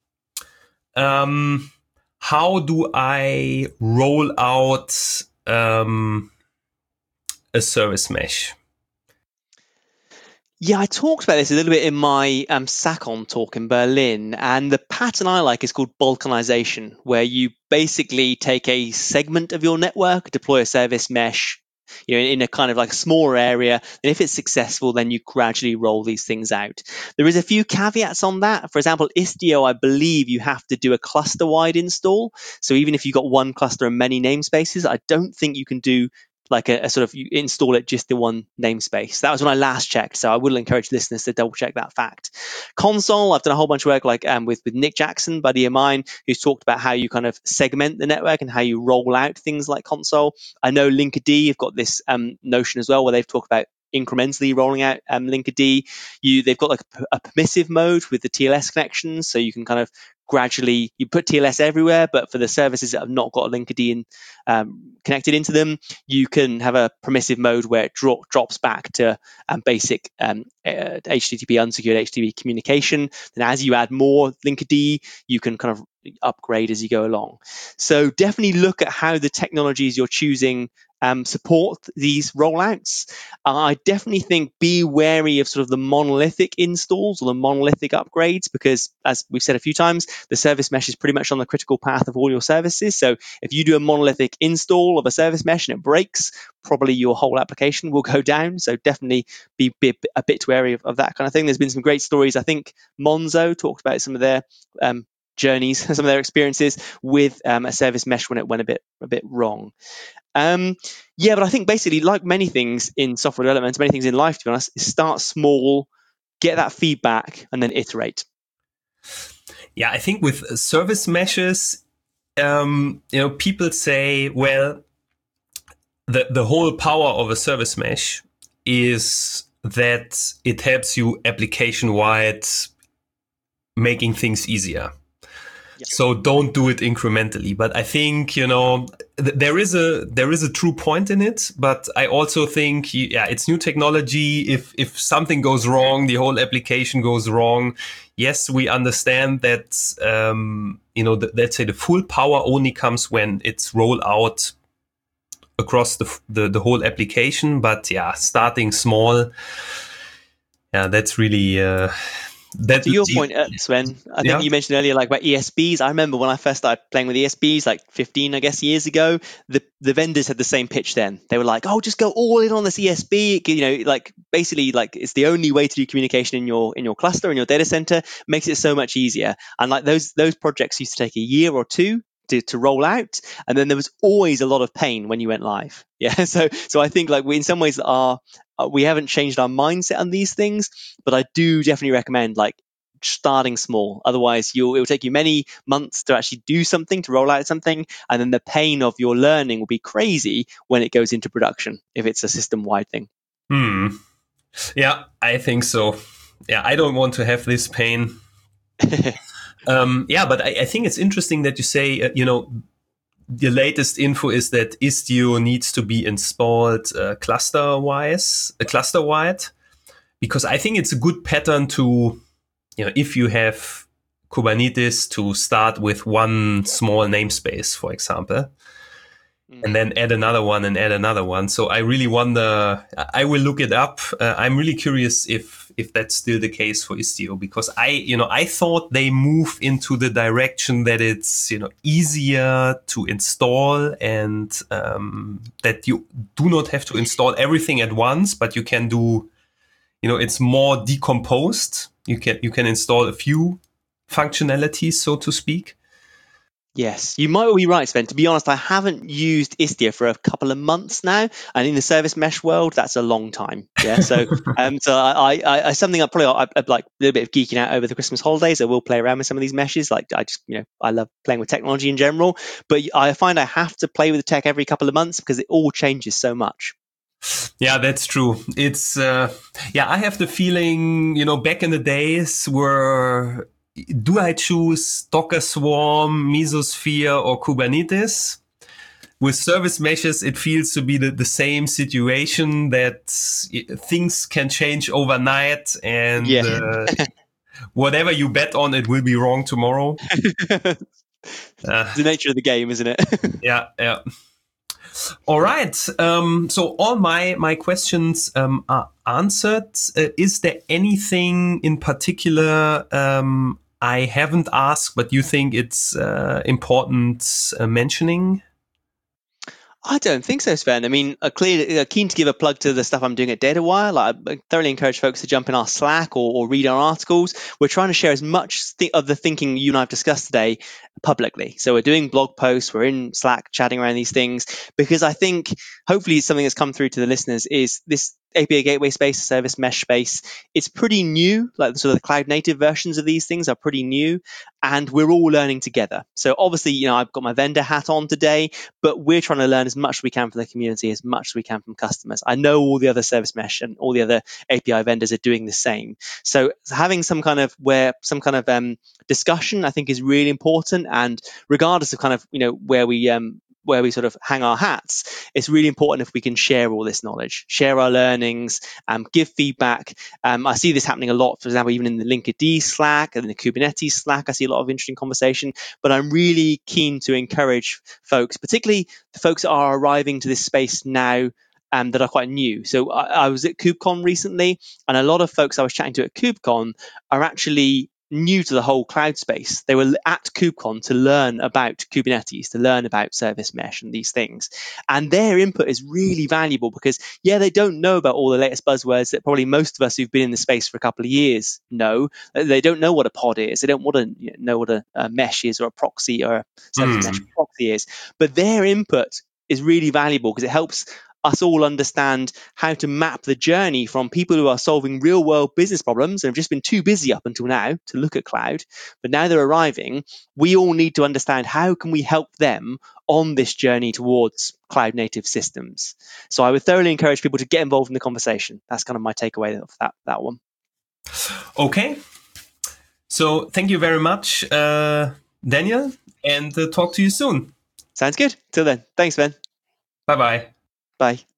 Um, how do I roll out um, a service mesh? Yeah, I talked about this a little bit in my um, SACON talk in Berlin, and the pattern I like is called balkanization, where you basically take a segment of your network, deploy a service mesh, you know, in a kind of like smaller area, and if it's successful, then you gradually roll these things out. There is a few caveats on that. For example, Istio, I believe you have to do a cluster-wide install. So even if you've got one cluster and many namespaces, I don't think you can do like a, a sort of, you install it just the one namespace. That was when I last checked, so I would encourage listeners to double check that fact. Consul, I've done a whole bunch of work like um, with, with Nick Jackson, buddy of mine, who's talked about how you kind of segment the network and how you roll out things like Consul. I know Linkerd have got this um, notion as well, where they've talked about incrementally rolling out um, Linkerd. You, they've got like a, a permissive mode with the T L S connections, so you can kind of gradually, you put T L S everywhere, but for the services that have not got a Linkerd in, um, connected into them, you can have a permissive mode where it dro- drops back to um, basic um, uh, H T T P, unsecured H T T P communication. Then as you add more Linkerd, you can kind of upgrade as you go along. So definitely look at how the technologies you're choosing um, support these rollouts. Uh, I definitely think be wary of sort of the monolithic installs or the monolithic upgrades, because as we've said a few times, the service mesh is pretty much on the critical path of all your services. So if you do a monolithic install of a service mesh and it breaks, probably your whole application will go down. So definitely be, be a bit wary of, of that kind of thing. There's been some great stories. I think Monzo talked about some of their um, journeys, some of their experiences with um, a service mesh when it went a bit a bit wrong. Um, yeah, but I think basically, like many things in software development, many things in life, to be honest, is start small, get that feedback, and then iterate. Yeah, I think with service meshes, um, you know, people say, well, the, the whole power of a service mesh is that it helps you application wide making things easier. Yeah. So don't do it incrementally. But I think, you know, th- there is a there is a true point in it. But I also think, yeah, it's new technology. If if something goes wrong, the whole application goes wrong. Yes, we understand that. Um, you know, the, let's say the full power only comes when it's rolled out across the the, the whole application. But yeah, starting small. Yeah, that's really. Uh, that To your point, uh, Sven, I think yeah. you mentioned earlier, like about E S Bs. I remember when I first started playing with E S Bs, like fifteen, I guess, years ago. The the vendors had the same pitch then. They were like, "Oh, just go all in on this E S B." You know, like basically, like it's the only way to do communication in your in your cluster in your data center. Makes it so much easier. And like those those projects used to take a year or two to, to roll out, and then there was always a lot of pain when you went live. Yeah, so so I think like we in some ways are uh, we haven't changed our mindset on these things, but I do definitely recommend like starting small. Otherwise, you'll it will take you many months to actually do something, to roll out something, and then the pain of your learning will be crazy when it goes into production if it's a system wide thing. Hmm. Yeah, I think so. Yeah, I don't want to have this pain. Um, yeah, but I, I think it's interesting that you say, uh, you know, the latest info is that Istio needs to be installed uh, cluster-wise, uh, cluster-wide, because I think it's a good pattern to, you know, if you have Kubernetes, to start with one small namespace, for example, and then add another one and add another one. So I really wonder, I will look it up. Uh, I'm really curious if, if that's still the case for Istio, because I, you know, I thought they move into the direction that it's, you know, easier to install and um, that you do not have to install everything at once, but you can do, you know, it's more decomposed. You can, you can install a few functionalities, so to speak. Yes, you might well be right, Sven. To be honest, I haven't used Istio for a couple of months now, and in the service mesh world, that's a long time. Yeah, so um, so I, I, I something I probably I, I like a little bit of geeking out over the Christmas holidays. I will play around with some of these meshes. Like I just you know I love playing with technology in general, but I find I have to play with the tech every couple of months because it all changes so much. Yeah, that's true. It's, uh, yeah, I have the feeling, you know, back in the days where do I choose Docker Swarm, Mesosphere, or Kubernetes? With service meshes, it feels to be the, the same situation that things can change overnight and Yeah. uh, whatever you bet on, it will be wrong tomorrow. Uh, The nature of the game, isn't it? yeah, yeah. All right. Um, so all my my questions um, are answered. Uh, is there anything in particular um, I haven't asked, but you think it's uh, important uh, mentioning? I don't think so, Sven. I mean, uh, clearly uh, keen to give a plug to the stuff I'm doing at DataWire. Like, I thoroughly encourage folks to jump in our Slack or, or read our articles. We're trying to share as much th- of the thinking you and I have discussed today publicly. So we're doing blog posts, we're in Slack chatting around these things because I think hopefully something that's come through to the listeners is this A P I gateway space, service mesh space. It's pretty new, like the sort of the cloud native versions of these things are pretty new, and we're all learning together. So obviously, you know, I've got my vendor hat on today, but we're trying to learn as much as we can from the community, as much as we can from customers. I know all the other service mesh and all the other A P I vendors are doing the same. So having some kind of where some kind of um, discussion, I think, is really important. And regardless of kind of you know where we um, where we sort of hang our hats, it's really important if we can share all this knowledge, share our learnings, um, give feedback. Um, I see this happening a lot, for example, even in the Linkerd Slack and in the Kubernetes Slack, I see a lot of interesting conversation, but I'm really keen to encourage folks, particularly the folks that are arriving to this space now um, that are quite new. So I, I was at KubeCon recently, and a lot of folks I was chatting to at KubeCon are actually new to the whole cloud space. They were at KubeCon to learn about Kubernetes, to learn about service mesh and these things. And their input is really valuable because, yeah, they don't know about all the latest buzzwords that probably most of us who've been in the space for a couple of years know. They don't know what a pod is. They don't want to you know, know what a, a mesh is or a proxy or a service Hmm. mesh proxy is. But their input is really valuable because it helps us all understand how to map the journey from people who are solving real world business problems and have just been too busy up until now to look at cloud, but now they're arriving, we all need to understand how can we help them on this journey towards cloud native systems. So I would thoroughly encourage people to get involved in the conversation. That's kind of my takeaway of that, that one. Okay. So thank you very much, uh, Daniel, and uh, talk to you soon. Sounds good. Till then. Thanks, Ben. Bye-bye. Bye.